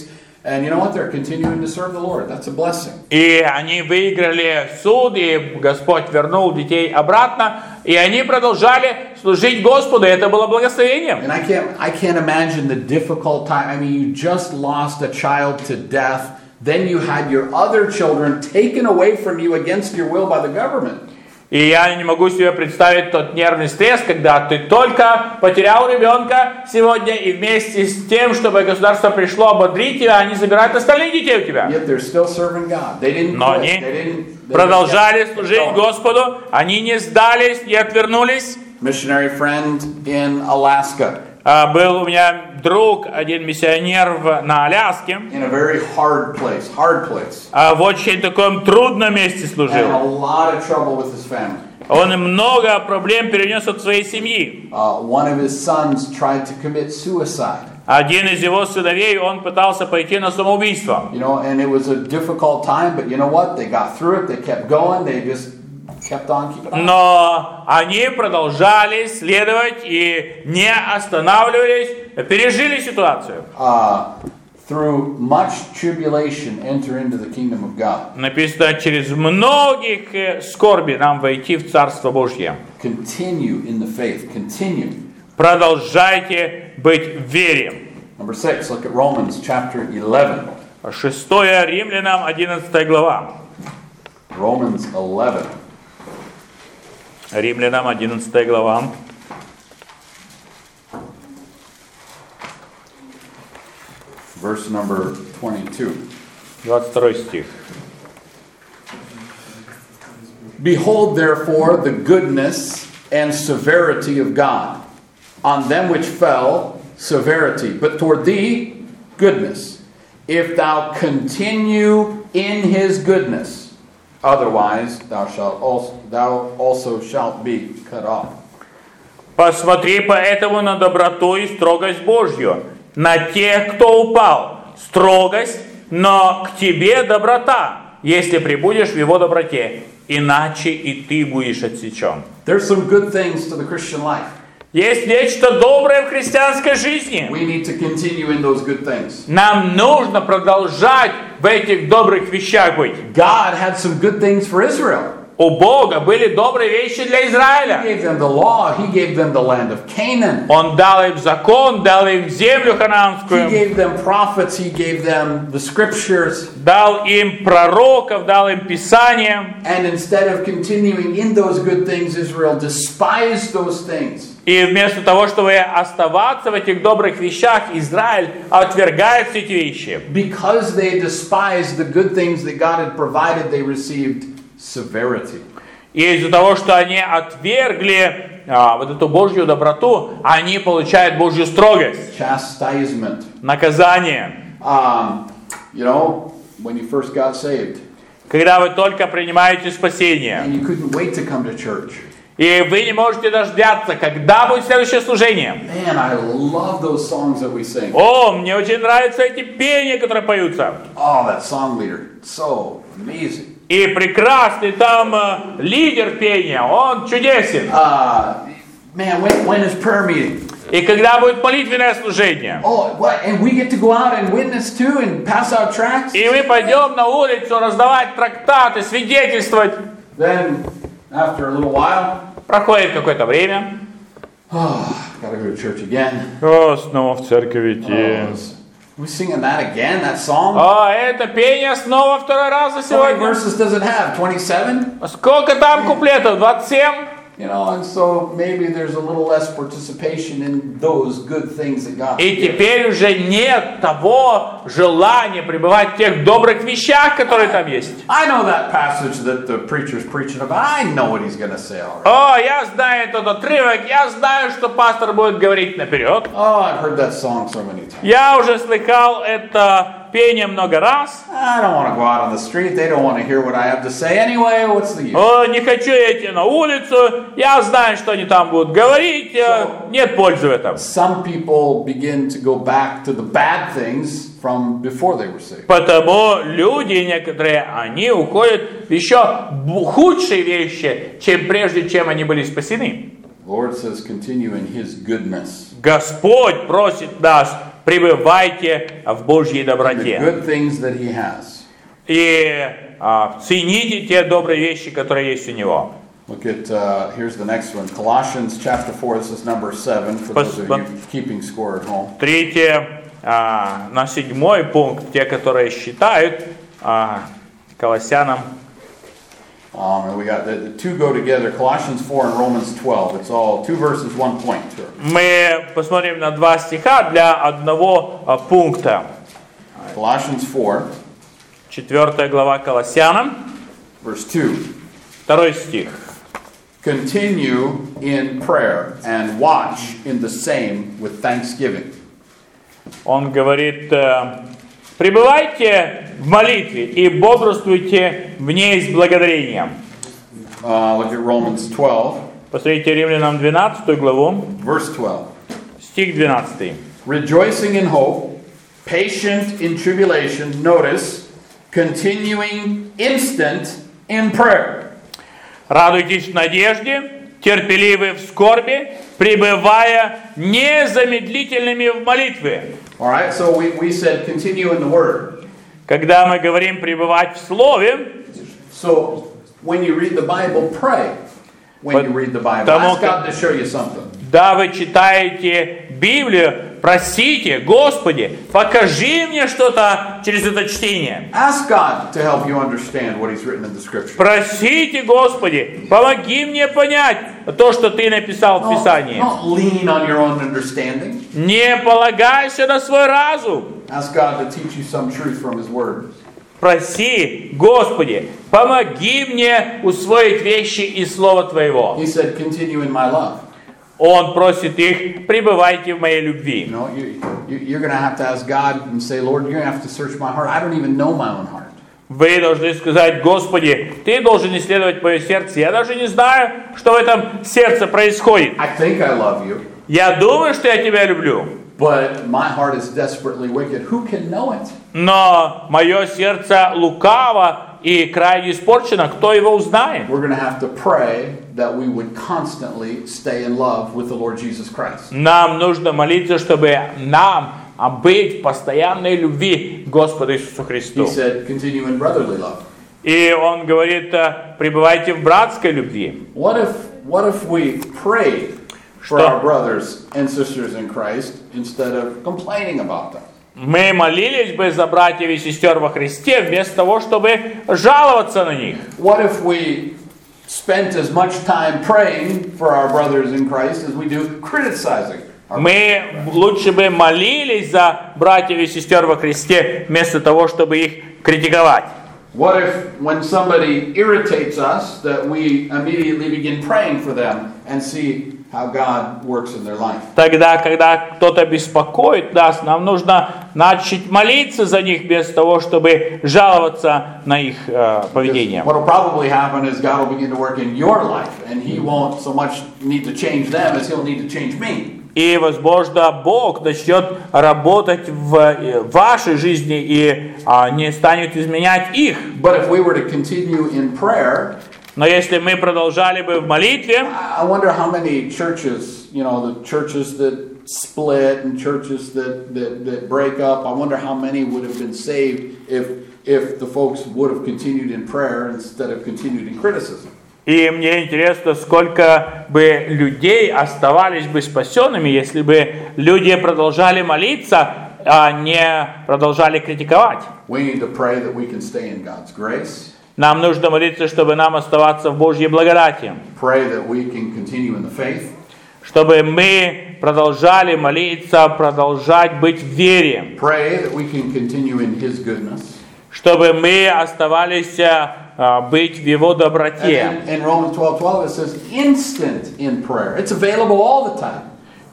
And you know what? They're continuing to serve the Lord. That's a blessing. И они выиграли суд, и Господь вернул детей обратно, и они продолжали служить Господу, и это было благословением. And I can't imagine the difficult time. I mean, you just lost a child to death. Then you had your other children taken away from you against your will by the government. И я не могу себе представить тот нервный стресс, когда ты только потерял ребенка сегодня, и вместе с тем, чтобы государство пришло ободрить тебя, они забирают остальных детей у тебя. Но они продолжали служить Господу, они не сдались, не отвернулись. Missionary friend in Alaska. Был у меня друг, один миссионер на Аляске. In a very hard place. В очень таком трудном месте служил. And a lot of trouble with his family. Он много проблем перенес от своей семьи. One of his sons tried to commit suicide. Один из его сыновей, он пытался пойти на самоубийство. You know, and it was a difficult time, but you know what? They got through it. They kept going. They just kept on keeping on. Но они продолжали следовать и не останавливались, пережили ситуацию. Through much tribulation, enter into the kingdom of God. Написано, через многих скорби нам войти в Царство Божье. Continue in the faith. Continue. Продолжайте быть в вере. Number 6, look at Romans chapter 11. 6 Римлянам 11 глава. Romans 11. Римлянам 11 глава. Verse number 22. 22 стих. Behold, therefore, the goodness and severity of God. On them which fell, severity. But toward thee, goodness. If thou continue in his goodness. Otherwise, thou also shalt be cut off. Посмотри поэтому на доброту и строгость Божью, на тех, кто упал. Строгость, но к тебе доброта, если пребудешь в его доброте. Иначе и ты будешь отсечен. There's some good things to the Christian life. Есть нечто доброе в христианской жизни. We need to continue in those good things. Нам нужно продолжать в этих добрых вещах быть. God had some good things for Israel. У Бога были добрые вещи для Израиля. He gave them the law. He gave them the land of Canaan. Он дал им закон, дал им землю He ханаанскую. gave them prophets. He gave them the scriptures. Дал им пророков, дал им Писание. And instead of continuing in those good things, Israel despised those things. И вместо того, чтобы оставаться в этих добрых вещах, Израиль отвергает все эти вещи. Because they despised the good things that God had provided, they received severity. И из-за того, что они отвергли вот эту Божью доброту, они получают Божью строгость. Chastisement. Наказание. You know, when you first got saved. Когда вы только принимаете спасение. And you couldn't wait to come to church. И вы не можете дождаться, когда будет следующее служение. Man, I love those songs that we sing. О, мне очень нравятся эти пения, которые поются. Oh, that song leader, so amazing. И прекрасный там лидер пения, он чудесен. Man, when is prayer meeting? И когда будет молитвенное служение? Oh, what? And we get to go out and witness too and pass out tracts? И мы пойдем на улицу раздавать трактаты, свидетельствовать. Then, after a little while, проходит какое-то время. Gotta go to church again. О, снова в церковь идти. We singing that again, that song? О, это пение снова второй раз за How many сегодня. verses does it have? 27? Сколько там куплетов? 27? You know, and so maybe there's a little less participation in those good things that God И gives. теперь уже нет того желания пребывать в тех добрых вещах, которые там есть. I know that passage that the preacher's preaching about. I know what he's going to say already. О, я знаю этот отрывок, я знаю, что пастор будет говорить наперед. Oh, I've heard that song so many times. Я уже слыхал это пение много раз. I don't want to go out on the street. They don't want to hear what I have to say anyway. What's the use? О, не хочу я идти на улицу, я знаю, что они там будут говорить, нет пользы в этом. Some people begin to go back to the bad things from before they were saved. Потому люди некоторые, они уходят в еще худшие вещи, чем прежде, чем они были спасены. The Lord says, continue in His goodness. Господь просит нас пребывайте в Божьей the доброте. good things that He has. И цените те добрые вещи, которые есть у Него. Look at, here's the next one, Colossians chapter 4, this is number 7, for those of you keeping score at home. Третье, на 7 пункт, те, которые считают, Колоссянам. And we got the two go together, Colossians 4 and Romans 12. It's all 2 verses, 1 point here. Мы посмотрим на 2 стиха для одного пункта. Colossians 4, 4 глава Колоссянам, verse 2. 2 стих. Continue in prayer and watch in the same with thanksgiving. Он говорит, пребывайте в молитве и бодрствуйте в ней с благодарением. Look at Romans 12, Посмотрите Римлянам 12 главу, verse 12. стих 12. Rejoicing in hope, patient in tribulation, notice, continuing instant in prayer. Радуйтесь в надежде, терпеливы в скорби, пребывая незамедлительными в молитве. All right, so we said continue in the Word. Когда мы говорим пребывать в Слове, So when you read the Bible, pray. When you read the Bible, ask God to show you something. да, вы читаете Библию, просите, Господи, покажи мне что-то через это чтение. Ask God to help you understand what He's written in the Scripture. Просите, Господи, помоги мне понять то, что Ты написал в Писании. Don't lean on your own understanding. Не полагайся на свой разум. Ask God to teach you some truth from His Word. Проси, Господи, помоги мне усвоить вещи из Слова Твоего. He said, continue in my love. Он просит их, пребывайте в моей любви. You know, you're going to have to ask God and say, Lord, you're going to have to search my heart. I don't even know my own heart. Вы должны сказать, Господи, Ты должен исследовать мое сердце. Я даже не знаю, что в этом сердце происходит. I think I love you, Я думаю, что я Тебя люблю. but my heart is desperately wicked. Who can know it? Но мое сердце лукаво и крайне испорчено. Кто его узнает? We're going to have to pray that we would constantly stay in love with the Lord Jesus Christ. Нам нужно молиться, чтобы нам быть в постоянной любви к Господу Иисусу He Христу. said, continue in brotherly love. И Он говорит, пребывайте в братской любви. What if we prayed for Что? our brothers and sisters in Christ instead of complaining about them? Мы молились бы за братьев и сестер во Христе, вместо того, чтобы жаловаться на них. What if we spent as much time praying for our brothers in Christ as we do criticizing our Мы лучше бы молились за братьев и сестер во Христе, вместо того, чтобы их критиковать. What if when somebody irritates us that we immediately begin praying for them and see how God works in their life? Тогда, когда кто-то беспокоит нас, нам нужно начать молиться за них, вместо того, чтобы жаловаться на их поведение. What will probably happen is God will begin to work in your life and He won't so much need to change them as He'll need to change me. И, возможно, Бог начнет работать в вашей жизни и не станет изменять их. But if we were to continue in prayer, Но если мы продолжали бы в молитве, I wonder how many churches, you know, the churches that split and churches that break up, I wonder how many would have been saved if the folks would have continued in prayer instead of continued in criticism. и мне интересно, сколько бы людей оставались бы спасенными, если бы люди продолжали молиться, а не продолжали критиковать. We need to pray that we can stay in God's grace. Нам нужно молиться, чтобы нам оставаться в Божьей благодати, Pray that we can continue in the faith. чтобы мы продолжали молиться, продолжать быть в вере, Pray that we can continue in His goodness. чтобы мы оставались быть в Его доброте. And in Romans 12:12 it says instant in prayer. It's available all the time.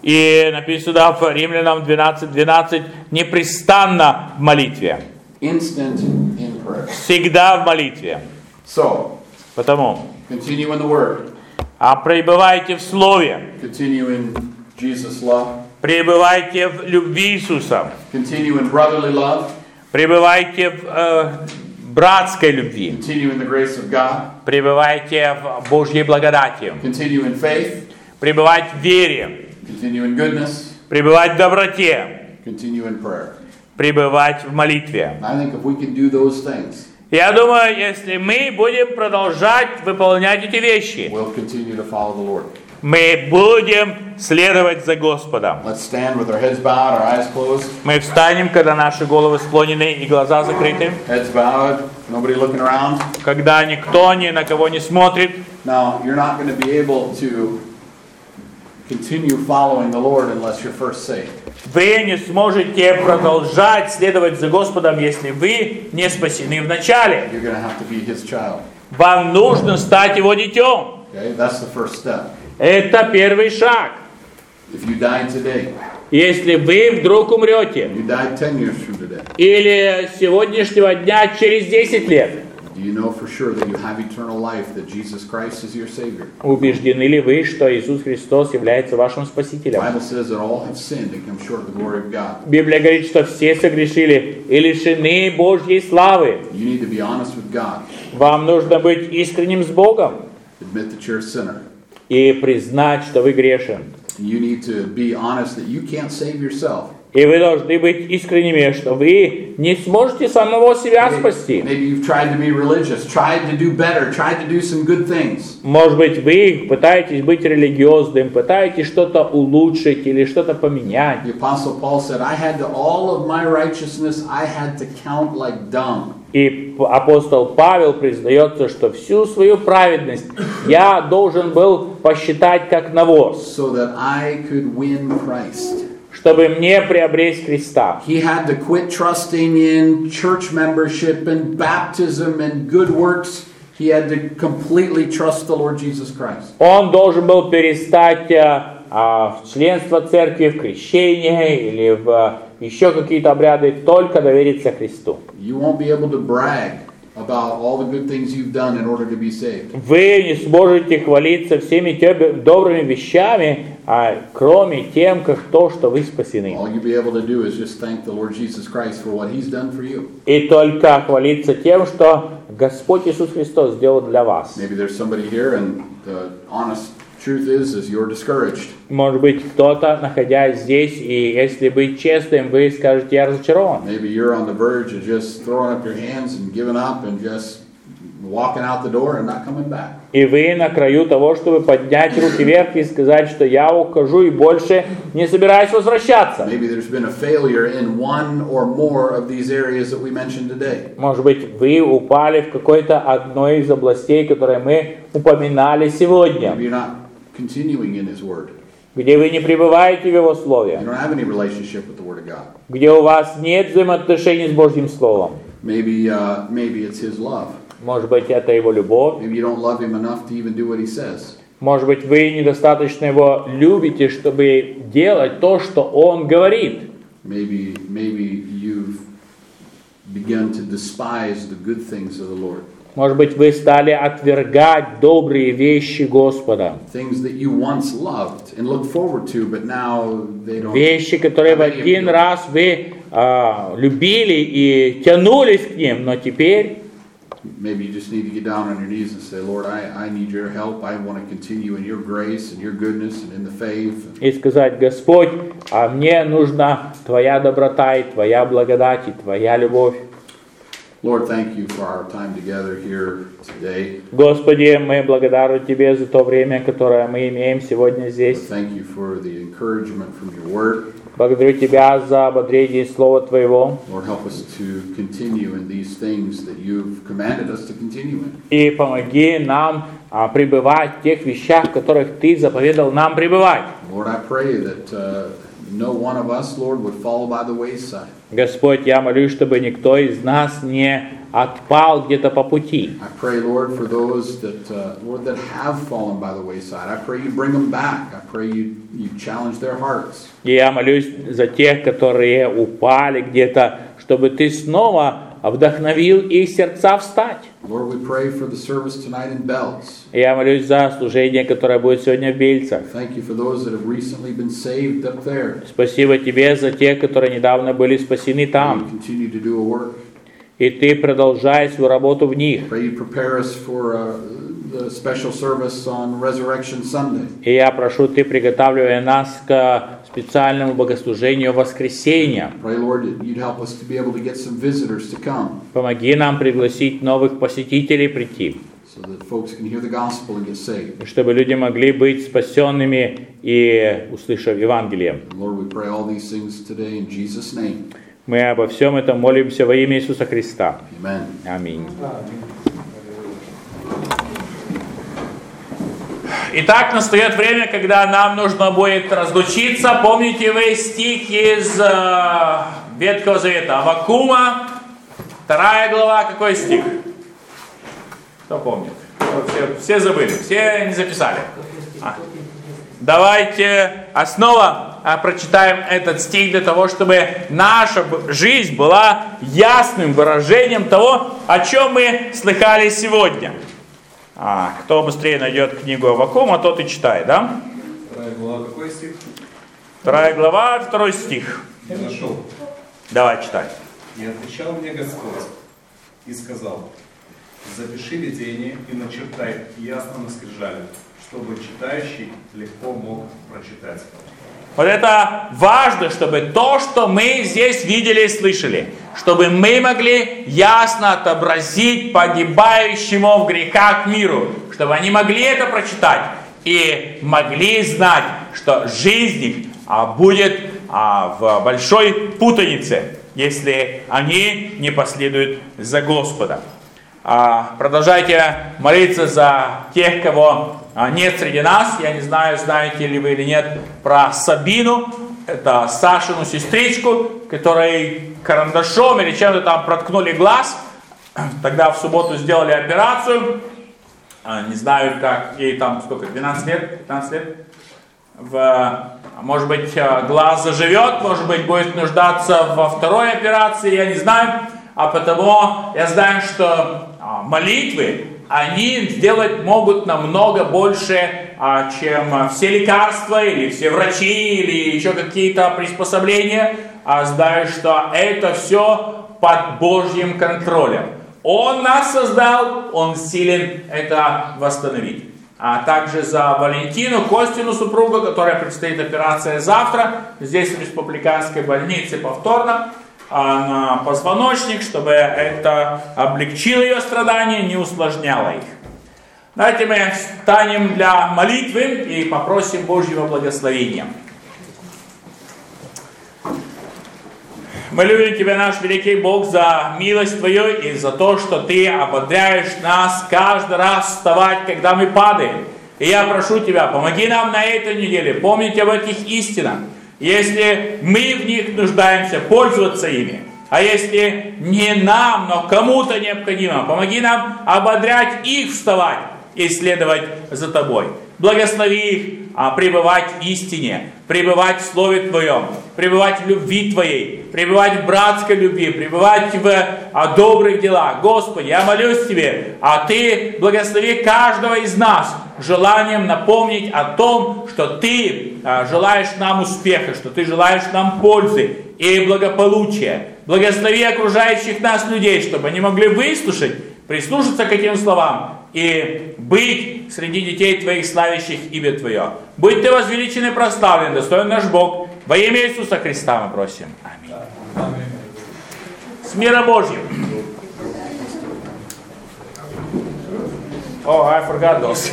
И написано в Римлянам 12:12, непрестанно в молитве. Instant in prayer. Всегда в молитве. So, Потому continue in the Word. пребывайте в Слове, Continue in Jesus' love. пребывайте в любви Иисуса, Continue in brotherly love. пребывайте в братской любви, Continue in the grace of God. пребывайте в Божьей благодати, Continue in faith. пребывать в вере, Continue in goodness. пребывать в доброте, continue in prayer. Пребывать в молитве. I think if we can do those things, Я думаю, если мы будем продолжать выполнять эти вещи, we'll continue to follow the Lord. мы будем следовать за Господом. Let's stand with our heads bowed, our eyes closed. Мы встанем, когда наши головы склонены и глаза закрыты, Heads bowed, nobody looking around. когда никто ни на кого не смотрит. Now, you're not going to be able to continue following the Lord unless you're first saved. Вы не сможете продолжать следовать за Господом, если вы не спасены вначале. You're going to have to be His child. Вам нужно стать Его детем. Okay, that's the first step. Это первый шаг. If you died today, Если вы вдруг умрете, you died 10 years from today, или с сегодняшнего дня через 10 лет, do you know for sure that you have eternal life, that Jesus Christ is your Savior? убеждены ли вы, что Иисус Христос является вашим The Спасителем? Bible says that all have sinned and come short of the glory of God. Библия говорит, что все согрешили и лишены Божьей славы. You need to be honest with God. Вам нужно быть искренним с Богом Admit that you're a sinner. и признать, что вы грешен. You need to be honest that you can't save yourself. И вы должны быть искренними, что вы не сможете самого себя спасти. Maybe you've tried to be religious, tried to do better, tried to do some good things. Может быть, вы пытаетесь быть религиозным, пытаетесь что-то улучшить или что-то поменять. The Apostle Paul said, I had to, all of my righteousness, I had to count like dung. И апостол Павел признается, что всю свою праведность я должен был посчитать как навоз, So that I could win Christ. чтобы мне приобрести Христа. He had to quit trusting in church membership and baptism and good works. He had to completely trust the Lord Jesus Christ. Он должен был перестать в членство церкви, в крещение или в еще какие-то обряды, только довериться Христу. You won't be able to brag about all the good things you've done in order to be saved. Вы не сможете хвалиться всеми теми добрыми вещами, кроме тем, как то, что вы спасены. All you'll be able to do is just thank the Lord Jesus Christ for what He's done for you. И только хвалиться тем, что Господь Иисус Христос сделал для вас. Maybe there's somebody here and the honest truth is you're discouraged. Может быть, кто-то, находясь здесь, и если быть честным, вы скажете, я разочарован. Maybe you're on the verge of just throwing up your hands and giving up and just walking out the door and not coming back. И вы на краю того, чтобы поднять руки вверх и сказать, что я ухожу и больше не собираюсь возвращаться. Maybe there's been a failure in one or more of these areas that we mentioned today. Может быть, вы упали в какой-то одной из областей, которые мы упоминали сегодня, Maybe you're not continuing in His Word. где вы не пребываете в Его You Слове, don't have any relationship with the Word of God. где у вас нет взаимоотношений с Божьим Словом. Maybe it's His love. Может быть, это Его любовь. Maybe you don't love Him enough to even do what He says. Может быть, вы недостаточно Его любите, чтобы делать то, что Он говорит. Maybe you've begun to despise the good things of the Lord. Может быть, вы стали отвергать добрые вещи Господа. Things that you once loved and looked forward to, but now they don't. Вещи, которые в один раз вы любили и тянулись к ним, но теперь Maybe you just need to get down on your knees and say, Lord, I need your help. I want to continue in your grace and your goodness and in the faith. и сказать, Господь, мне нужна Твоя доброта и Твоя благодать и Твоя любовь. Lord, thank you for our time together here today. Господи, мы благодарны Тебе за то время, которое мы имеем сегодня здесь. Thank you for the encouragement from your word. Благодарю Тебя за ободрение Слова Твоего. Lord, help us to continue in these things that you've commanded us to continue in. И помоги нам пребывать в тех вещах, в которых Ты заповедал нам пребывать. Lord, I pray that no one of us, Lord, would fall by the wayside. Господь, я молюсь, чтобы никто из нас не отпал где-то по пути. I pray, Lord, for those that, Lord, that have fallen by the wayside. I pray you bring them back. I pray you challenge their hearts. И я молюсь за тех, которые упали где-то, чтобы Ты снова вдохновил их сердца встать. Lord, we pray for the service tonight in Bells. И я молюсь за служение, которое будет сегодня в Бельцах. Thank you for those that have recently been saved up there. Спасибо Тебе за тех, которые недавно были спасены You там. continue to do a work. И Ты продолжаешь свою работу в них. Pray you prepare us for the special service on Resurrection Sunday. И я прошу, Ты приготавливай нас к специальному богослужению воскресенья. Pray, Lord, that you'd help us to be able to get some visitors to come, Помоги нам пригласить новых посетителей прийти, so that folks can hear the gospel and get saved. чтобы люди могли быть спасенными и услышав Евангелие. And Lord, we pray all these things today in Jesus' name. Мы обо всем этом молимся во имя Иисуса Христа. Amen. Аминь. Итак, настает время, когда нам нужно будет разлучиться. Помните вы стих из Ветхого Завета? Аввакума, 2 глава, какой стих? Кто помнит? Все забыли, все не записали. Давайте снова прочитаем этот стих для того, чтобы наша жизнь была ясным выражением того, о чем мы слыхали сегодня. Кто быстрее найдет книгу Аввакума, тот и читает, да? 2 глава, какой стих? 2 глава, 2 стих. Я нашел. Давай, читай. «И отвечал мне Господь и сказал: запиши видение и начертай ясно на скрижалях, чтобы читающий легко мог прочитать». Вот это важно, чтобы то, что мы здесь видели и слышали, чтобы мы могли ясно отобразить погибающему в грехах миру, чтобы они могли это прочитать и могли знать, что жизнь их будет в большой путанице, если они не последуют за Господом. Продолжайте молиться за тех, кого нет среди нас. Я не знаю, знаете ли вы или нет про Сабину. Это Сашину сестричку, которой карандашом или чем-то там проткнули глаз. Тогда в субботу сделали операцию. Не знаю, как ей там сколько, 12 лет, 15 лет. Может быть, глаз заживет, может быть, будет нуждаться во второй операции, я не знаю. А потому я знаю, что молитвы, они сделать могут намного больше, чем все лекарства, или все врачи, или еще какие-то приспособления. Знаю, что это все под Божьим контролем. Он нас создал, Он силен это восстановить. А также за Валентину, Костину супругу, которая предстоит операция завтра, здесь в республиканской больнице повторно, на позвоночник, чтобы это облегчило ее страдания, не усложняло их. Давайте мы встанем для молитвы и попросим Божьего благословения. Мы любим Тебя, наш великий Бог, за милость Твою и за то, что Ты ободряешь нас каждый раз вставать, когда мы падаем. И я прошу Тебя, помоги нам на этой неделе помнить об этих истинах. Если мы в них нуждаемся, пользоваться ими. А если не нам, но кому-то необходимо, помоги нам ободрять их вставать и следовать за Тобой. Благослови их пребывать в истине, пребывать в Слове Твоем, пребывать в любви Твоей, пребывать в братской любви, пребывать в добрых делах. Господи, я молюсь Тебе, а Ты благослови каждого из нас желанием напомнить о том, что Ты желаешь нам успеха, что Ты желаешь нам пользы и благополучия. Благослови окружающих нас людей, чтобы они могли выслушать, прислушаться к этим словам и быть среди детей Твоих, славящих имя Твое. Будь Ты возвеличен и прославлен, достоин наш Бог. Во имя Иисуса Христа мы просим. Аминь. С миром Божьим. Oh, I forgot those.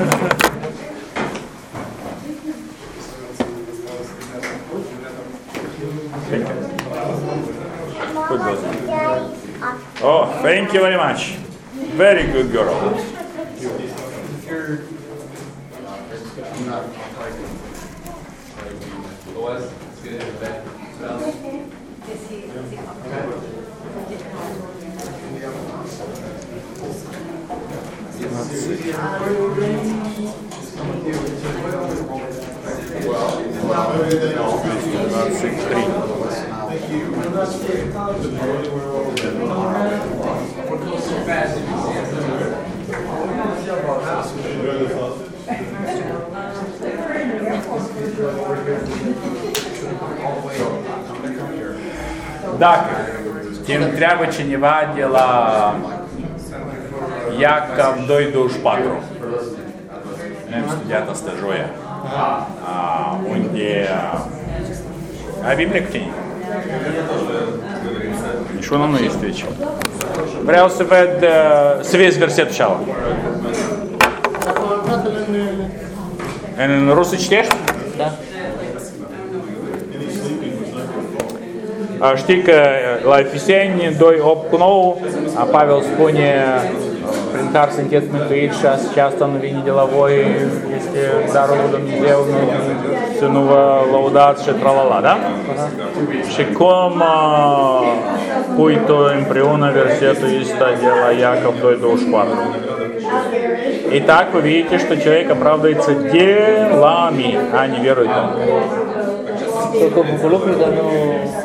Oh, thank you very much. Very good girl. Так, тим треба чи не вадила Яков дойду шпатру. Nem studiata stagione. Unde Ai Biblie cu tine? Nici unul nu este aici. Vreau să vezi versetul cealaltă. În rusă citești? Da. Știi că la Efeseni 2:8-9 Pavel spune prin care sunteți mântuiți și aceasta nu vine de la voi, este darul lui Dumnezeu, să nu vă lăudați și tralala, da? Și cum pui tu împreună versetul ăsta de la Iacov 2:24? Итак, вы видите, что человек оправдывается делами, а не верой. Только по lucru, dar nu